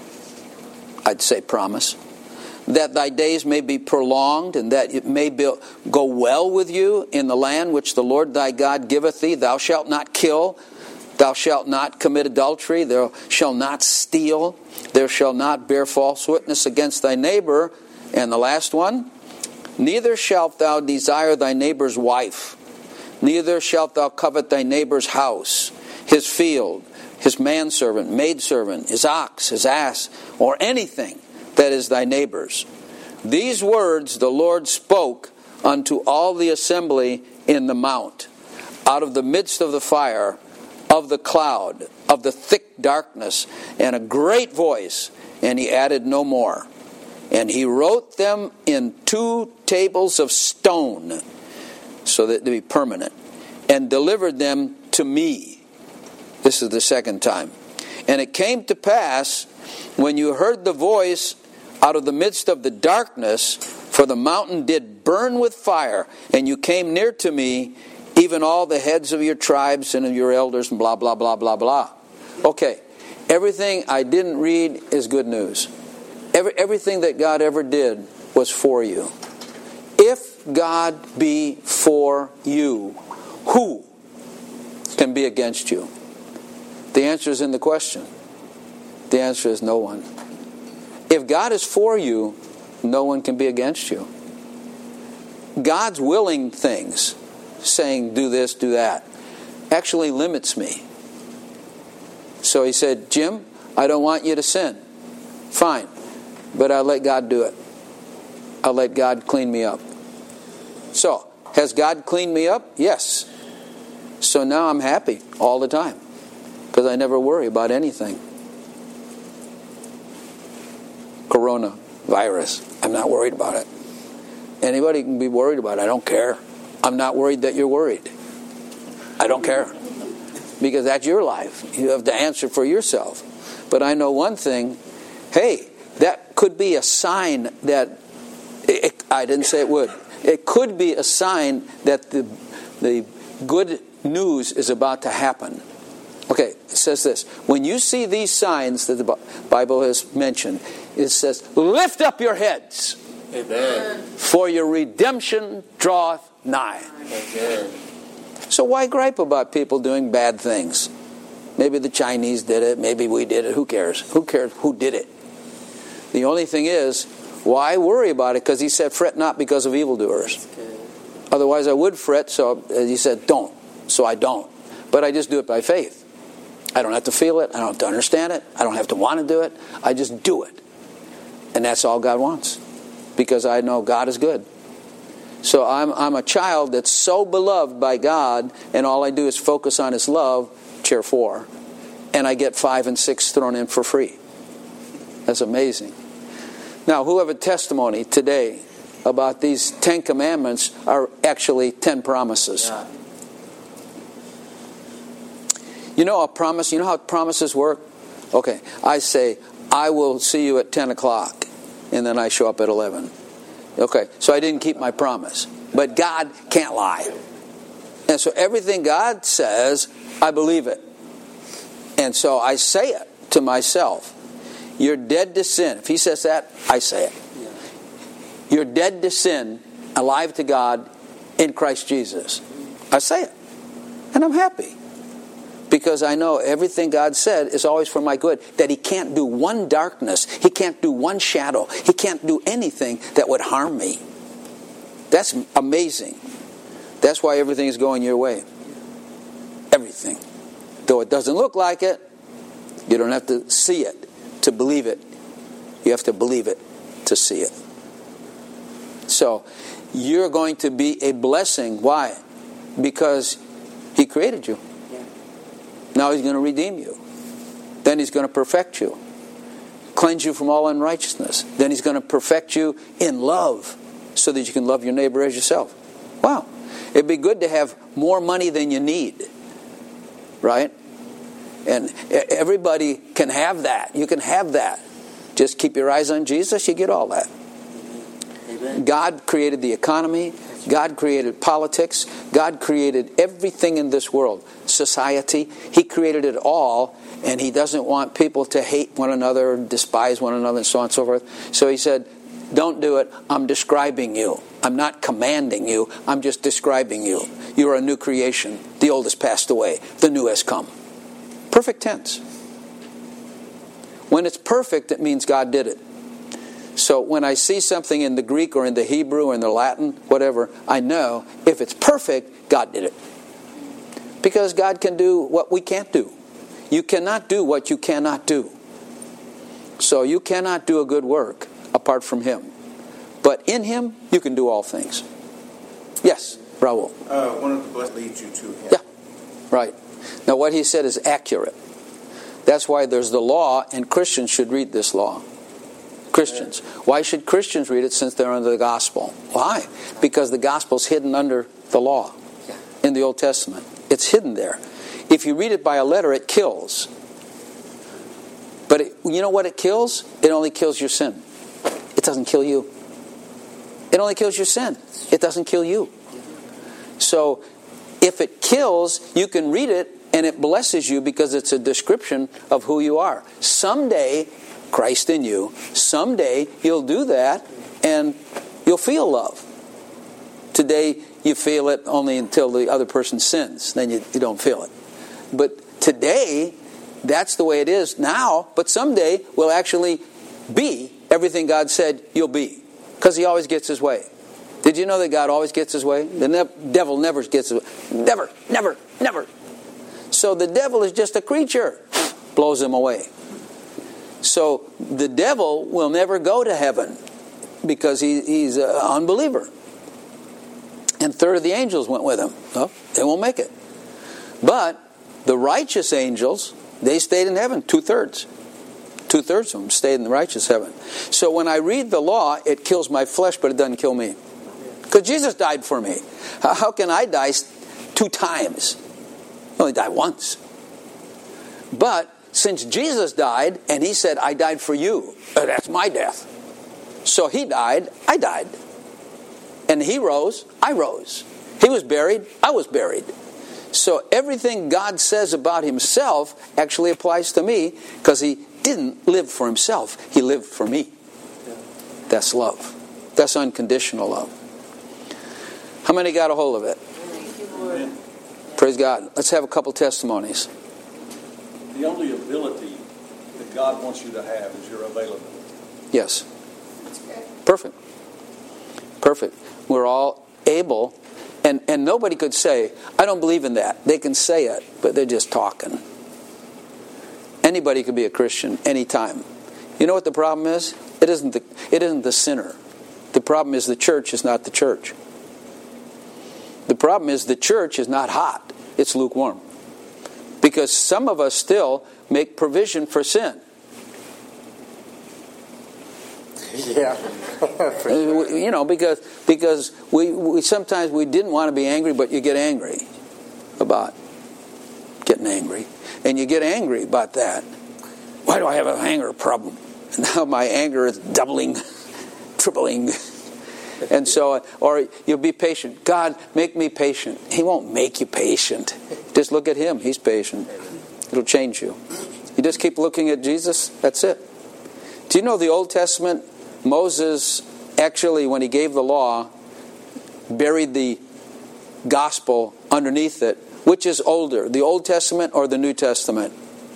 I'd say promise. That thy days may be prolonged, and that it may be, go well with you in the land which the Lord thy God giveth thee. Thou shalt not kill. Thou shalt not commit adultery. Thou shalt not steal. Thou shalt not bear false witness against thy neighbor. And the last one. Neither shalt thou desire thy neighbor's wife. Neither shalt thou covet thy neighbor's house, his field, his manservant, maidservant, his ox, his ass, or anything that is thy neighbor's. These words the Lord spoke unto all the assembly in the mount, out of the midst of the fire, of the cloud, of the thick darkness, and a great voice, and he added no more. And he wrote them in two tables of stone, so that they be permanent, and delivered them to me. This is the second time. And it came to pass, when you heard the voice out of the midst of the darkness, for the mountain did burn with fire, and you came near to me, even all the heads of your tribes and of your elders, and blah, blah, blah, blah, blah. Okay, everything I didn't read is good news. Every, everything that God ever did was for you. If God be for you, who can be against you? The answer is in the question. The answer is no one. If God is for you, no one can be against you. God's willing things, saying do this, do that, actually limits me. So he said, Jim, I don't want you to sin. Fine. But I'll let God do it. I'll let God clean me up. So, has God cleaned me up? Yes. So now I'm happy all the time, because I never worry about anything. Coronavirus. I'm not worried about it. Anybody can be worried about it. I don't care. I'm not worried that you're worried. I don't care. Because that's your life. You have to answer for yourself. But I know one thing. Hey, that could be a sign that... It, I didn't say it would. It could be a sign that the, the good news is about to happen. Okay, it says this. When you see these signs that the Bible has mentioned, it says, lift up your heads. Amen. For your redemption draweth nigh. Amen. So why gripe about people doing bad things? Maybe the Chinese did it. Maybe we did it. Who cares? Who cares who did it? The only thing is, why worry about it? Because he said, fret not because of evildoers. Otherwise I would fret, so he said, don't. so I don't. But I just do it by faith. I don't have to feel it. I don't have to understand it. I don't have to want to do it. I just do it. And that's all God wants. Because I know God is good. So I'm, I'm a child that's so beloved by God, and all I do is focus on His love, chair four. And I get five and six thrown in for free. That's amazing. Now, who have a testimony today about these Ten Commandments are actually ten promises? Yeah. You know a promise, you know how promises work? Okay, I say, I will see you at ten o'clock, and then I show up at eleven. Okay, so I didn't keep my promise. But God can't lie. And so everything God says, I believe it. And so I say it to myself. You're dead to sin. If He says that, I say it. You're dead to sin, alive to God in Christ Jesus. I say it. And I'm happy. Because I know everything God said is always for my good. That He can't do one darkness. He can't do one shadow. He can't do anything that would harm me. That's amazing. That's why everything is going your way. Everything. Though it doesn't look like it, you don't have to see it to believe it. You have to believe it to see it. So, you're going to be a blessing. Why? Because He created you. Now He's going to redeem you. Then He's going to perfect you. Cleanse you from all unrighteousness. Then He's going to perfect you in love so that you can love your neighbor as yourself. Wow. It'd be good to have more money than you need. Right? And everybody can have that. You can have that. Just keep your eyes on Jesus, you get all that. Amen. God created the economy. God created politics. God created everything in this world. Society. He created it all, and He doesn't want people to hate one another, despise one another, and so on and so forth. So He said, don't do it. I'm describing you. I'm not commanding you. I'm just describing you. You're a new creation. The old has passed away. The new has come. Perfect tense. When it's perfect, it means God did it. So when I see something in the Greek or in the Hebrew or in the Latin, whatever, I know if it's perfect, God did it. Because God can do what we can't do. You cannot do what you cannot do. So you cannot do a good work apart from Him. But in Him, you can do all things. Yes, Raul. Uh, one of the blessings leads you to Him. Yeah, right. Now what he said is accurate. That's why there's the law, and Christians should read this law. Christians. Why should Christians read it since they're under the gospel? Why? Because the gospel's hidden under the law in the Old Testament. It's hidden there. If you read it by a letter, it kills. But it, you know what it kills? It only kills your sin. It doesn't kill you. It only kills your sin. It doesn't kill you. So if it kills, you can read it and it blesses you because it's a description of who you are. Someday, Christ in you, someday you'll do that and you'll feel love. Today you feel it only until the other person sins. Then you, you don't feel it. But today, that's the way it is now. But someday we'll actually be everything God said you'll be. Because He always gets His way. Did you know that God always gets His way? The ne- devil never gets His way. Never, never, never. So the devil is just a creature. Blows him away. So the devil will never go to heaven because he, he's an unbeliever. And a third of the angels went with him. Well, they won't make it. But the righteous angels, they stayed in heaven, two-thirds. Two-thirds of them stayed in the righteous heaven. So when I read the law, it kills my flesh, but it doesn't kill me. Because Jesus died for me. How can I die two times? I only died once. But since Jesus died, and He said, I died for you, that's my death. So He died, I died. And He rose, I rose. He was buried, I was buried. So everything God says about Himself actually applies to me because He didn't live for Himself. He lived for me. That's love. That's unconditional love. How many got a hold of it? Thank you, Lord. Praise God. Let's have a couple testimonies. The only ability that God wants you to have is your availability. Yes. Perfect. Perfect. We're all able, And, and nobody could say, I don't believe in that. They can say it, but they're just talking. Anybody could be a Christian anytime. You know what the problem is? It isn't the, it isn't the sinner. The problem is the church is not the church. The problem is the church is not hot. It's lukewarm. Because some of us still make provision for sin. Yeah. For sure. You know, because because we, we sometimes we didn't want to be angry, but you get angry about getting angry. And you get angry about that. Why do I have an anger problem? Now my anger is doubling, tripling. And so, or you'll be patient. God, make me patient. He won't make you patient. Just look at Him. He's patient. It'll change you. You just keep looking at Jesus. That's it. Do you know the Old Testament, Moses actually, when he gave the law, buried the gospel underneath it. Which is older, the Old Testament or the New Testament?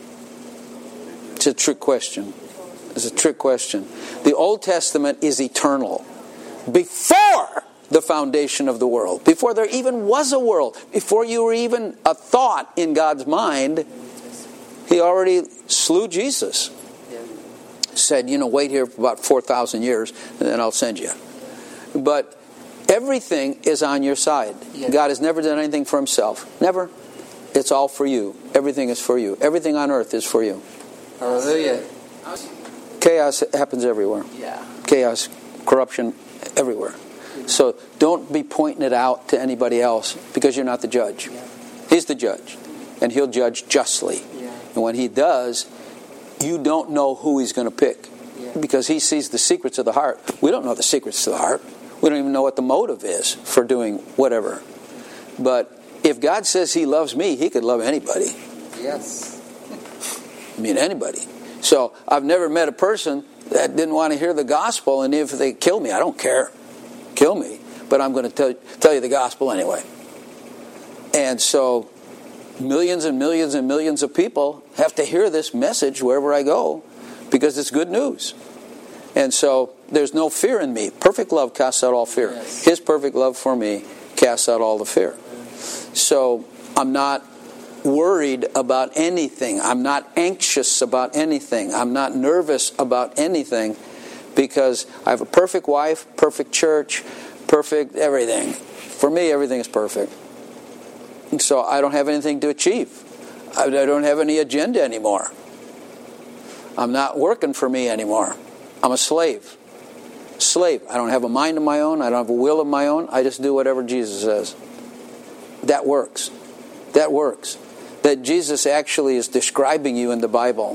It's a trick question. It's a trick question. The Old Testament is eternal. Before the foundation of the world, before there even was a world, before you were even a thought in God's mind, He already slew Jesus. Said, you know, wait here for about four thousand years and then I'll send you. But everything is on your side. Yes. God has never done anything for Himself. Never. It's all for you. Everything is for you. Everything on earth is for you. Hallelujah. Chaos happens everywhere. Yeah. Chaos, corruption, everywhere. So don't be pointing it out to anybody else because you're not the judge. Yeah. He's the judge. And He'll judge justly. Yeah. And when He does, you don't know who He's going to pick. Yeah. Because He sees the secrets of the heart. We don't know the secrets of the heart. We don't even know what the motive is for doing whatever. But if God says He loves me, He could love anybody. Yes. I mean, anybody. So I've never met a person that didn't want to hear the gospel, and if they kill me, I don't care. Kill me. But I'm going to tell, tell you the gospel anyway. And so millions and millions and millions of people have to hear this message wherever I go because it's good news. And so there's no fear in me. Perfect love casts out all fear. Yes. His perfect love for me casts out all the fear. So I'm not worried about anything. I'm not anxious about anything. I'm not nervous about anything because I have a perfect wife, perfect church, perfect everything. For me, everything is perfect. And so I don't have anything to achieve. I don't have any agenda anymore. I'm not working for me anymore. I'm a slave. Slave. I don't have a mind of my own. I don't have a will of my own. I just do whatever Jesus says. That works. That works. That Jesus actually is describing you in the Bible.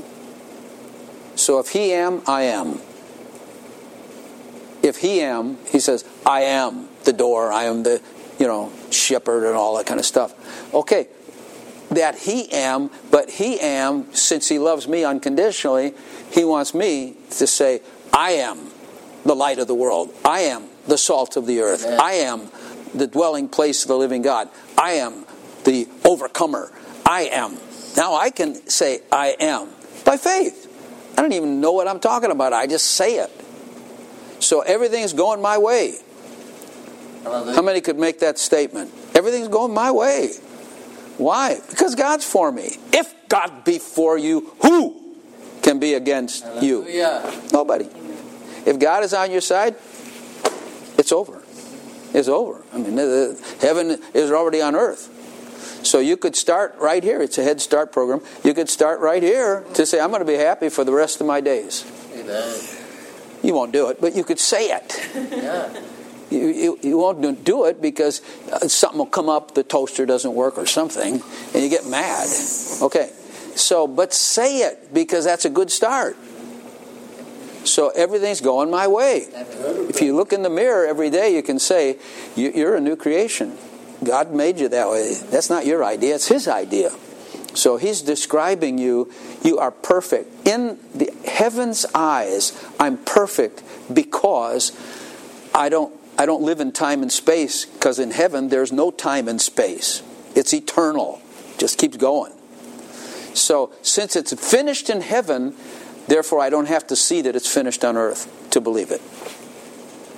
So if He am, I am. If He am, He says, I am the door. I am the, you know, shepherd and all that kind of stuff. Okay. That He am, but He am, since He loves me unconditionally, He wants me to say, I am the light of the world. I am the salt of the earth. I am the dwelling place of the living God. I am the overcomer. I am. Now I can say I am by faith. I don't even know what I'm talking about. I just say it. So everything's going my way. How many could make that statement? Everything's going my way. Why? Because God's for me. If God be for you, who can be against you? Nobody. If God is on your side, it's over. It's over. I mean, heaven is already on earth. So you could start right here. It's a Head Start program. You could start right here to say, I'm going to be happy for the rest of my days. Amen. You won't do it, but you could say it. Yeah. You, you, you won't do it because something will come up, the toaster doesn't work or something, and you get mad. Okay. So, but say it because that's a good start. So everything's going my way. If you look in the mirror every day, you can say, you're a new creation. God made you that way. That's not your idea, it's His idea. So He's describing you, you are perfect. In the heaven's eyes, I'm perfect because I don't I don't live in time and space, because in heaven there's no time and space. It's eternal. Just keeps going. So since it's finished in heaven, therefore I don't have to see that it's finished on earth to believe it.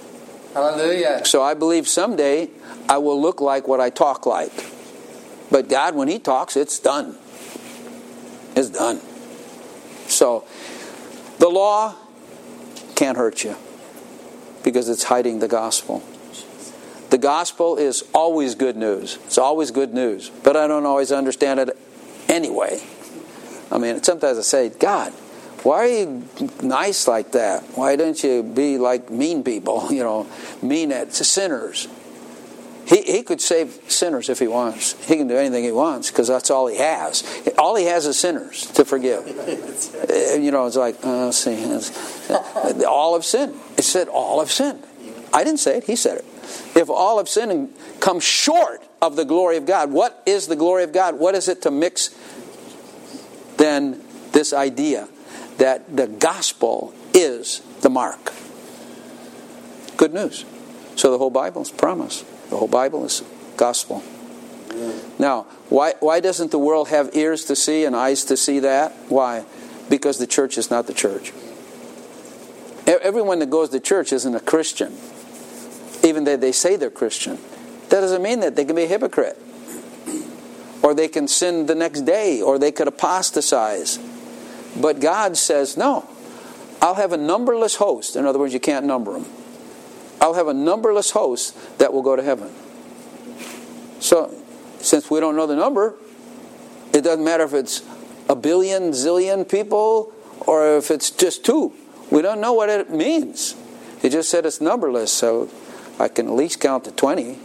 Hallelujah. So I believe someday I will look like what I talk like. But God, when He talks, it's done. It's done. So the law can't hurt you because it's hiding the gospel. The gospel is always good news. It's always good news. But I don't always understand it anyway. I mean, sometimes I say, God, why are you nice like that? Why don't you be like mean people, you know, mean at sinners? He, he could save sinners if He wants. He can do anything He wants because that's all He has. All He has is sinners to forgive. You know, it's like, uh, see, it's, all have sinned. It said all have sinned. I didn't say it. He said it. If all have sinned and come short of the glory of God, what is the glory of God? What is it to mix then this idea that the gospel is the mark? Good news. So the whole Bible is promise. The whole Bible is gospel. Now, why why doesn't the world have ears to see and eyes to see that? Why? Because the church is not the church. Everyone that goes to church isn't a Christian. Even though they say they're Christian. That doesn't mean that they can be a hypocrite. Or they can sin the next day. Or they could apostatize. But God says, no. I'll have a numberless host. In other words, you can't number them. I'll have a numberless host that will go to heaven. So, since we don't know the number, it doesn't matter if it's a billion, zillion people, or if it's just two. We don't know what it means. He just said it's numberless, so I can at least count to twenty.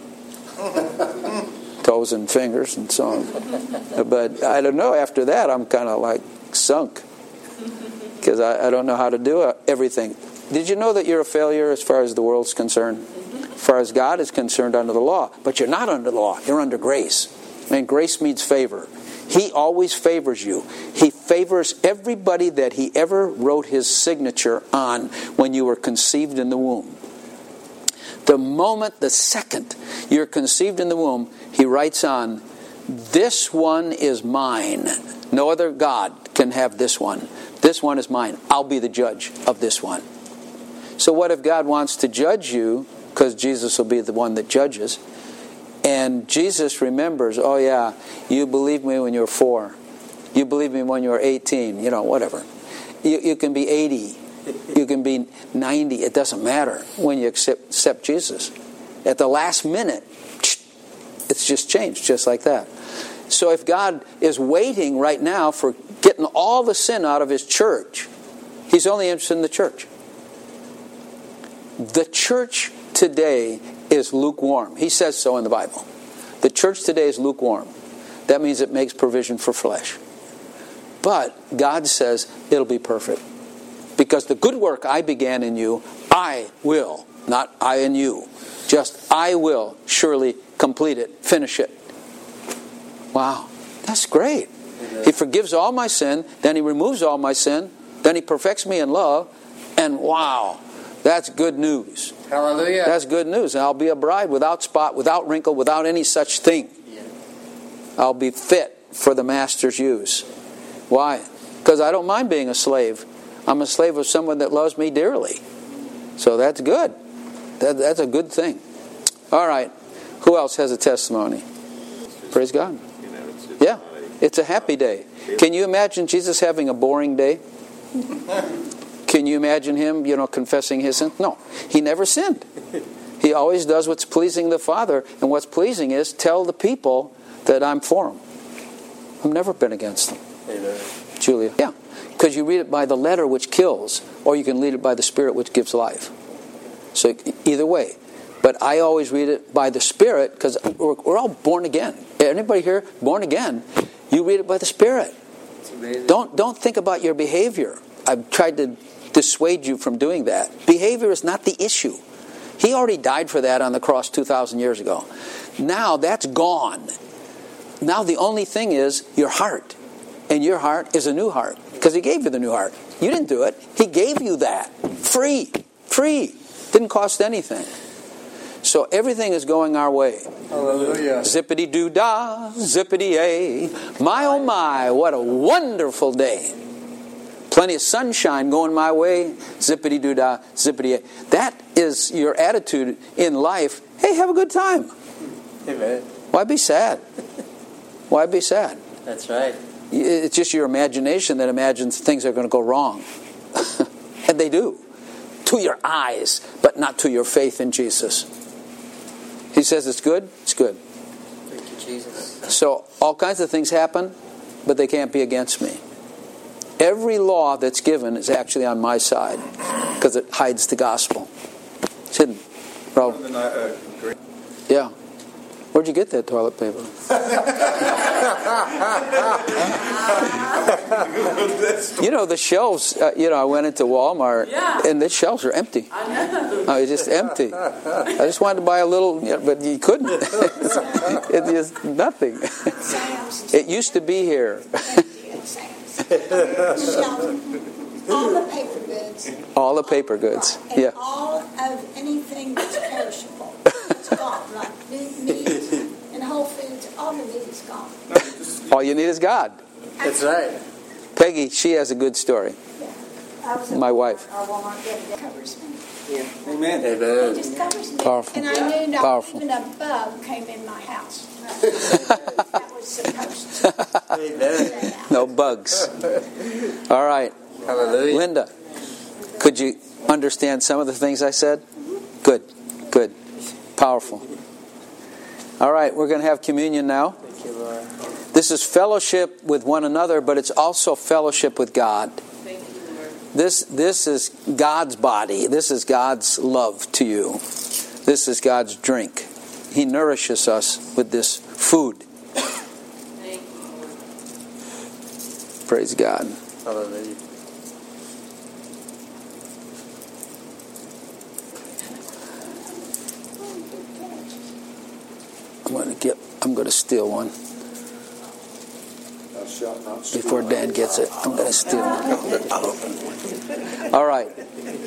Toes and fingers and so on. But I don't know, after that I'm kind of like sunk. Because I, I don't know how to do everything. Did you know that you're a failure as far as the world's concerned? As far as God is concerned, under the law. But you're not under the law. You're under grace. And grace means favor. He always favors you. He favors everybody that He ever wrote His signature on when you were conceived in the womb. The moment, the second you're conceived in the womb, He writes on, this one is mine. No other God can have this one. This one is mine. I'll be the judge of this one. So what if God wants to judge you, because Jesus will be the one that judges, and Jesus remembers, oh yeah, you believed me when you were four. You believed me when you were eighteen, you know, whatever. You, you can be eighty. You can be ninety. It doesn't matter when you accept, accept Jesus. At the last minute, it's just changed, just like that. So if God is waiting right now for getting all the sin out of His church, He's only interested in the church. The church today is lukewarm. He says so in the Bible. The church today is lukewarm. That means it makes provision for flesh. But God says it'll be perfect. Because the good work I began in you, I will, not I in you, just I will surely complete it, finish it. Wow, that's great. He forgives all my sin, then He removes all my sin, then He perfects me in love, and wow, that's good news. Hallelujah. That's good news. And I'll be a bride without spot, without wrinkle, without any such thing. I'll be fit for the Master's use. Why? Because I don't mind being a slave. I'm a slave of someone that loves me dearly. So that's good. That, that's a good thing. All right. Who else has a testimony? Praise God. Yeah. It's a happy day. Can you imagine Jesus having a boring day? Can you imagine Him, you know, confessing His sin? No. He never sinned. He always does what's pleasing the Father. And what's pleasing is tell the people that I'm for them. I've never been against them. Amen. Julia. Yeah. Because you read it by the letter which kills, or you can read it by the Spirit which gives life. So either way. But I always read it by the Spirit, because we're, we're all born again. Anybody here born again? You read it by the Spirit. Don't don't think about your behavior. I've tried to dissuade you from doing that. Behavior is not the issue. He already died for that on the cross two thousand years ago. Now that's gone. Now the only thing is your heart. And your heart is a new heart. Because He gave you the new heart. You didn't do it. He gave you that. Free. Free. Didn't cost anything. So everything is going our way. Hallelujah. Zippity-doo-dah, zippity-ay. My oh my, what a wonderful day. Plenty Plenty of sunshine going my way. Zippity-doo-dah, zippity. That is your attitude in life. Hey, have a good time. Amen. Why be sad? Why be sad? That's right. It's just your imagination that imagines things are going to go wrong. And they do. To your eyes, but not to your faith in Jesus. He says it's good, it's good. Thank you, Jesus. So all kinds of things happen, but they can't be against me. Every law that's given is actually on my side because it hides the gospel. It's hidden. Bro. Yeah. Where'd you get that toilet paper? You know, the shelves, uh, you know, I went into Walmart, Yeah. and the shelves are empty. I know. Oh, it's just empty. I just wanted to buy a little, you know, but you couldn't. It's just nothing. Sam's. It used to be here. Empty at Sam's. Shelf. All the paper goods. All the paper goods. And Yeah. all of anything that's perishable. It's gone. Like meat, meat and Whole Foods, all the meat is gone. All you need is God. That's right. Peggy, she has a good story. Yeah. I was at My wife. Our Walmart the other day. Covers me. Amen. It Amen. just covers me. Powerful. And I knew not Powerful. even a bug came in my house. That was supposed to. Amen. No bugs. All right. Hallelujah. Linda, could you understand some of the things I said? Good. Good. Powerful. All right, we're going to have communion now. Thank you, Lord. This is fellowship with one another, but it's also fellowship with God. Thank you, Lord. This this is God's body. This is God's love to you. This is God's drink. He nourishes us with this food. Thank you, Lord. Praise God. Hallelujah. I'm going to get. I'm going to steal one Thou shalt not steal. before Dan gets it. I'm going to steal one. I'll open it. All right.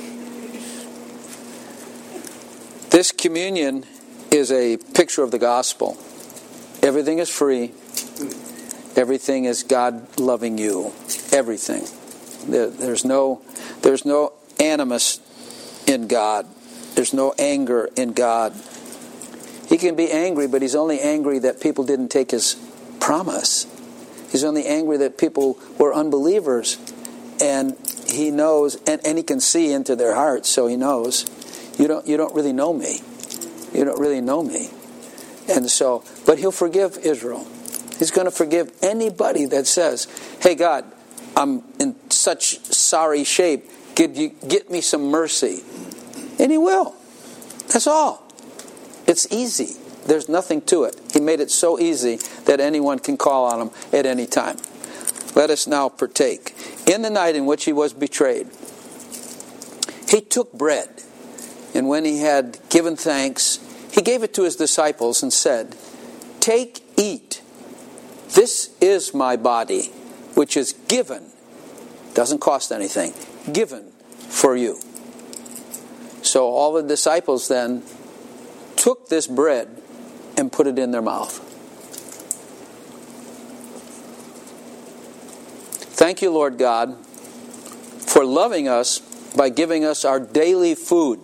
This communion is a picture of the gospel. Everything is free. Everything is God loving you. Everything. There, there's no. There's no animus in God. There's no anger in God. He can be angry, but he's only angry that people didn't take his promise. He's only angry that people were unbelievers. And he knows, and, and he can see into their hearts, so he knows, you don't, you don't really know me. You don't really know me. And so, but he'll forgive Israel. He's going to forgive anybody that says, hey God, I'm in such sorry shape. Get, you, get me some mercy. And he will. That's all. It's easy. There's nothing to it. He made it so easy that anyone can call on him at any time. Let us now partake. In the night in which he was betrayed, he took bread, and when he had given thanks, he gave it to his disciples and said, take, eat. This is my body, which is given, doesn't cost anything, given for you. So all the disciples then took this bread and put it in their mouth. Thank you, Lord God, for loving us by giving us our daily food.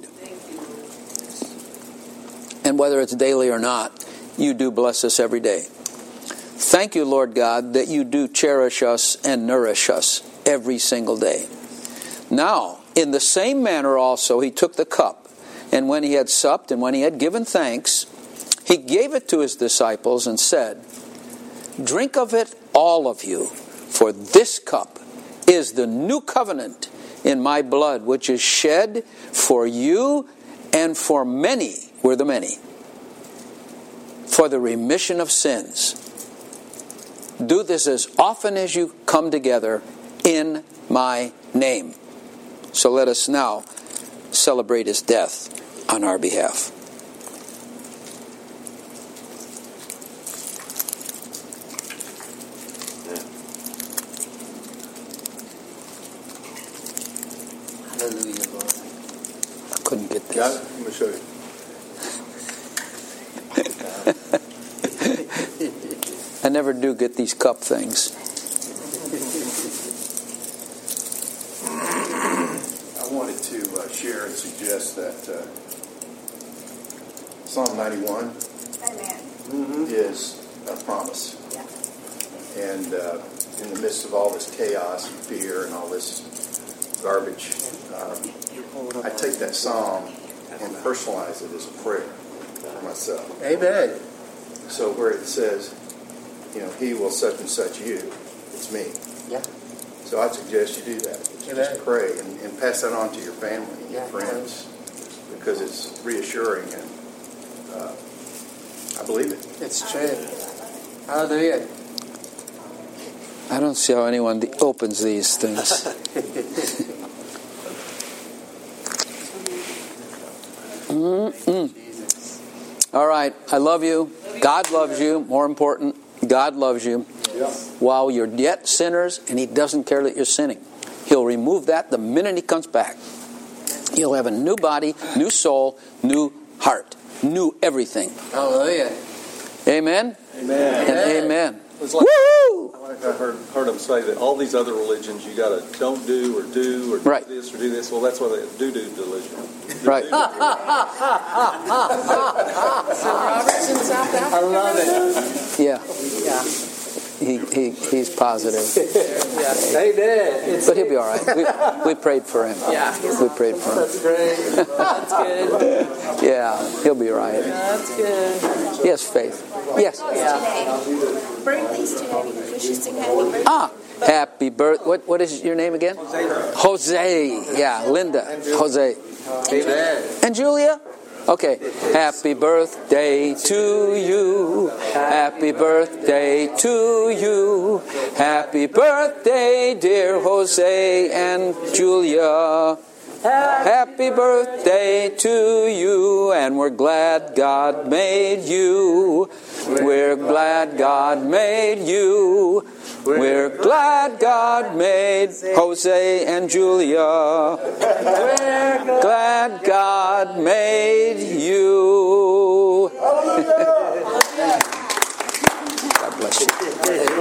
And whether it's daily or not, you do bless us every day. Thank you, Lord God, that you do cherish us and nourish us every single day. Now, in the same manner also, he took the cup. And when he had supped and when he had given thanks, he gave it to his disciples and said, drink of it, all of you, for this cup is the new covenant in my blood, which is shed for you and for many, we're the many, for the remission of sins. Do this as often as you come together in my name. So let us now celebrate his death on our behalf. Hallelujah, Lord. I couldn't get this. Got it? Let me show you. I never do get these cup things. share and suggest that uh, Psalm ninety-one Amen. is a promise. Yeah. And uh, in the midst of all this chaos and fear and all this garbage, uh, I take that psalm and personalize it as a prayer for myself. Amen. So where it says, you know, he will such and such you, it's me. Yeah. So I'd suggest you do that. Amen. Just pray and, and pass that on to your family and your Yeah. friends, because it's reassuring and uh, I believe it. It's true. Hallelujah. I don't see how anyone de- opens these things. Mm-mm. All right, I love you. God loves you. More important, God loves you. Yeah. While you're yet sinners, and He doesn't care that you're sinning. He'll remove that the minute He comes back. You'll have a new body, new soul, new heart, new everything. Hallelujah. Amen? Amen. And amen. It's like, Woo! like I heard, heard them say that all these other religions you got to don't do or do or do Right. this or do this. Well, that's why they have do-do religion. Right. I love it. Yeah, Yeah. he, he he's positive. Yeah. Amen. It's, But he'll be all right. We, we prayed for him. Yeah. We prayed for him. That's great. That's good. Yeah, he'll be all right. That's good. He has faith. Yes. Yeah. Bring these two ladies. We should sing happy birthday. Ah, happy birth. What what is your name again? Jose. Yeah, Linda. Jose. Amen. And Julia? Okay. Happy birthday to you. Happy birthday to you. Happy birthday, dear Jose and Julia. Happy birthday to you, and we're glad God made you. We're glad God made you. We're glad God made Jose and Julia. We're glad God made you. God bless you.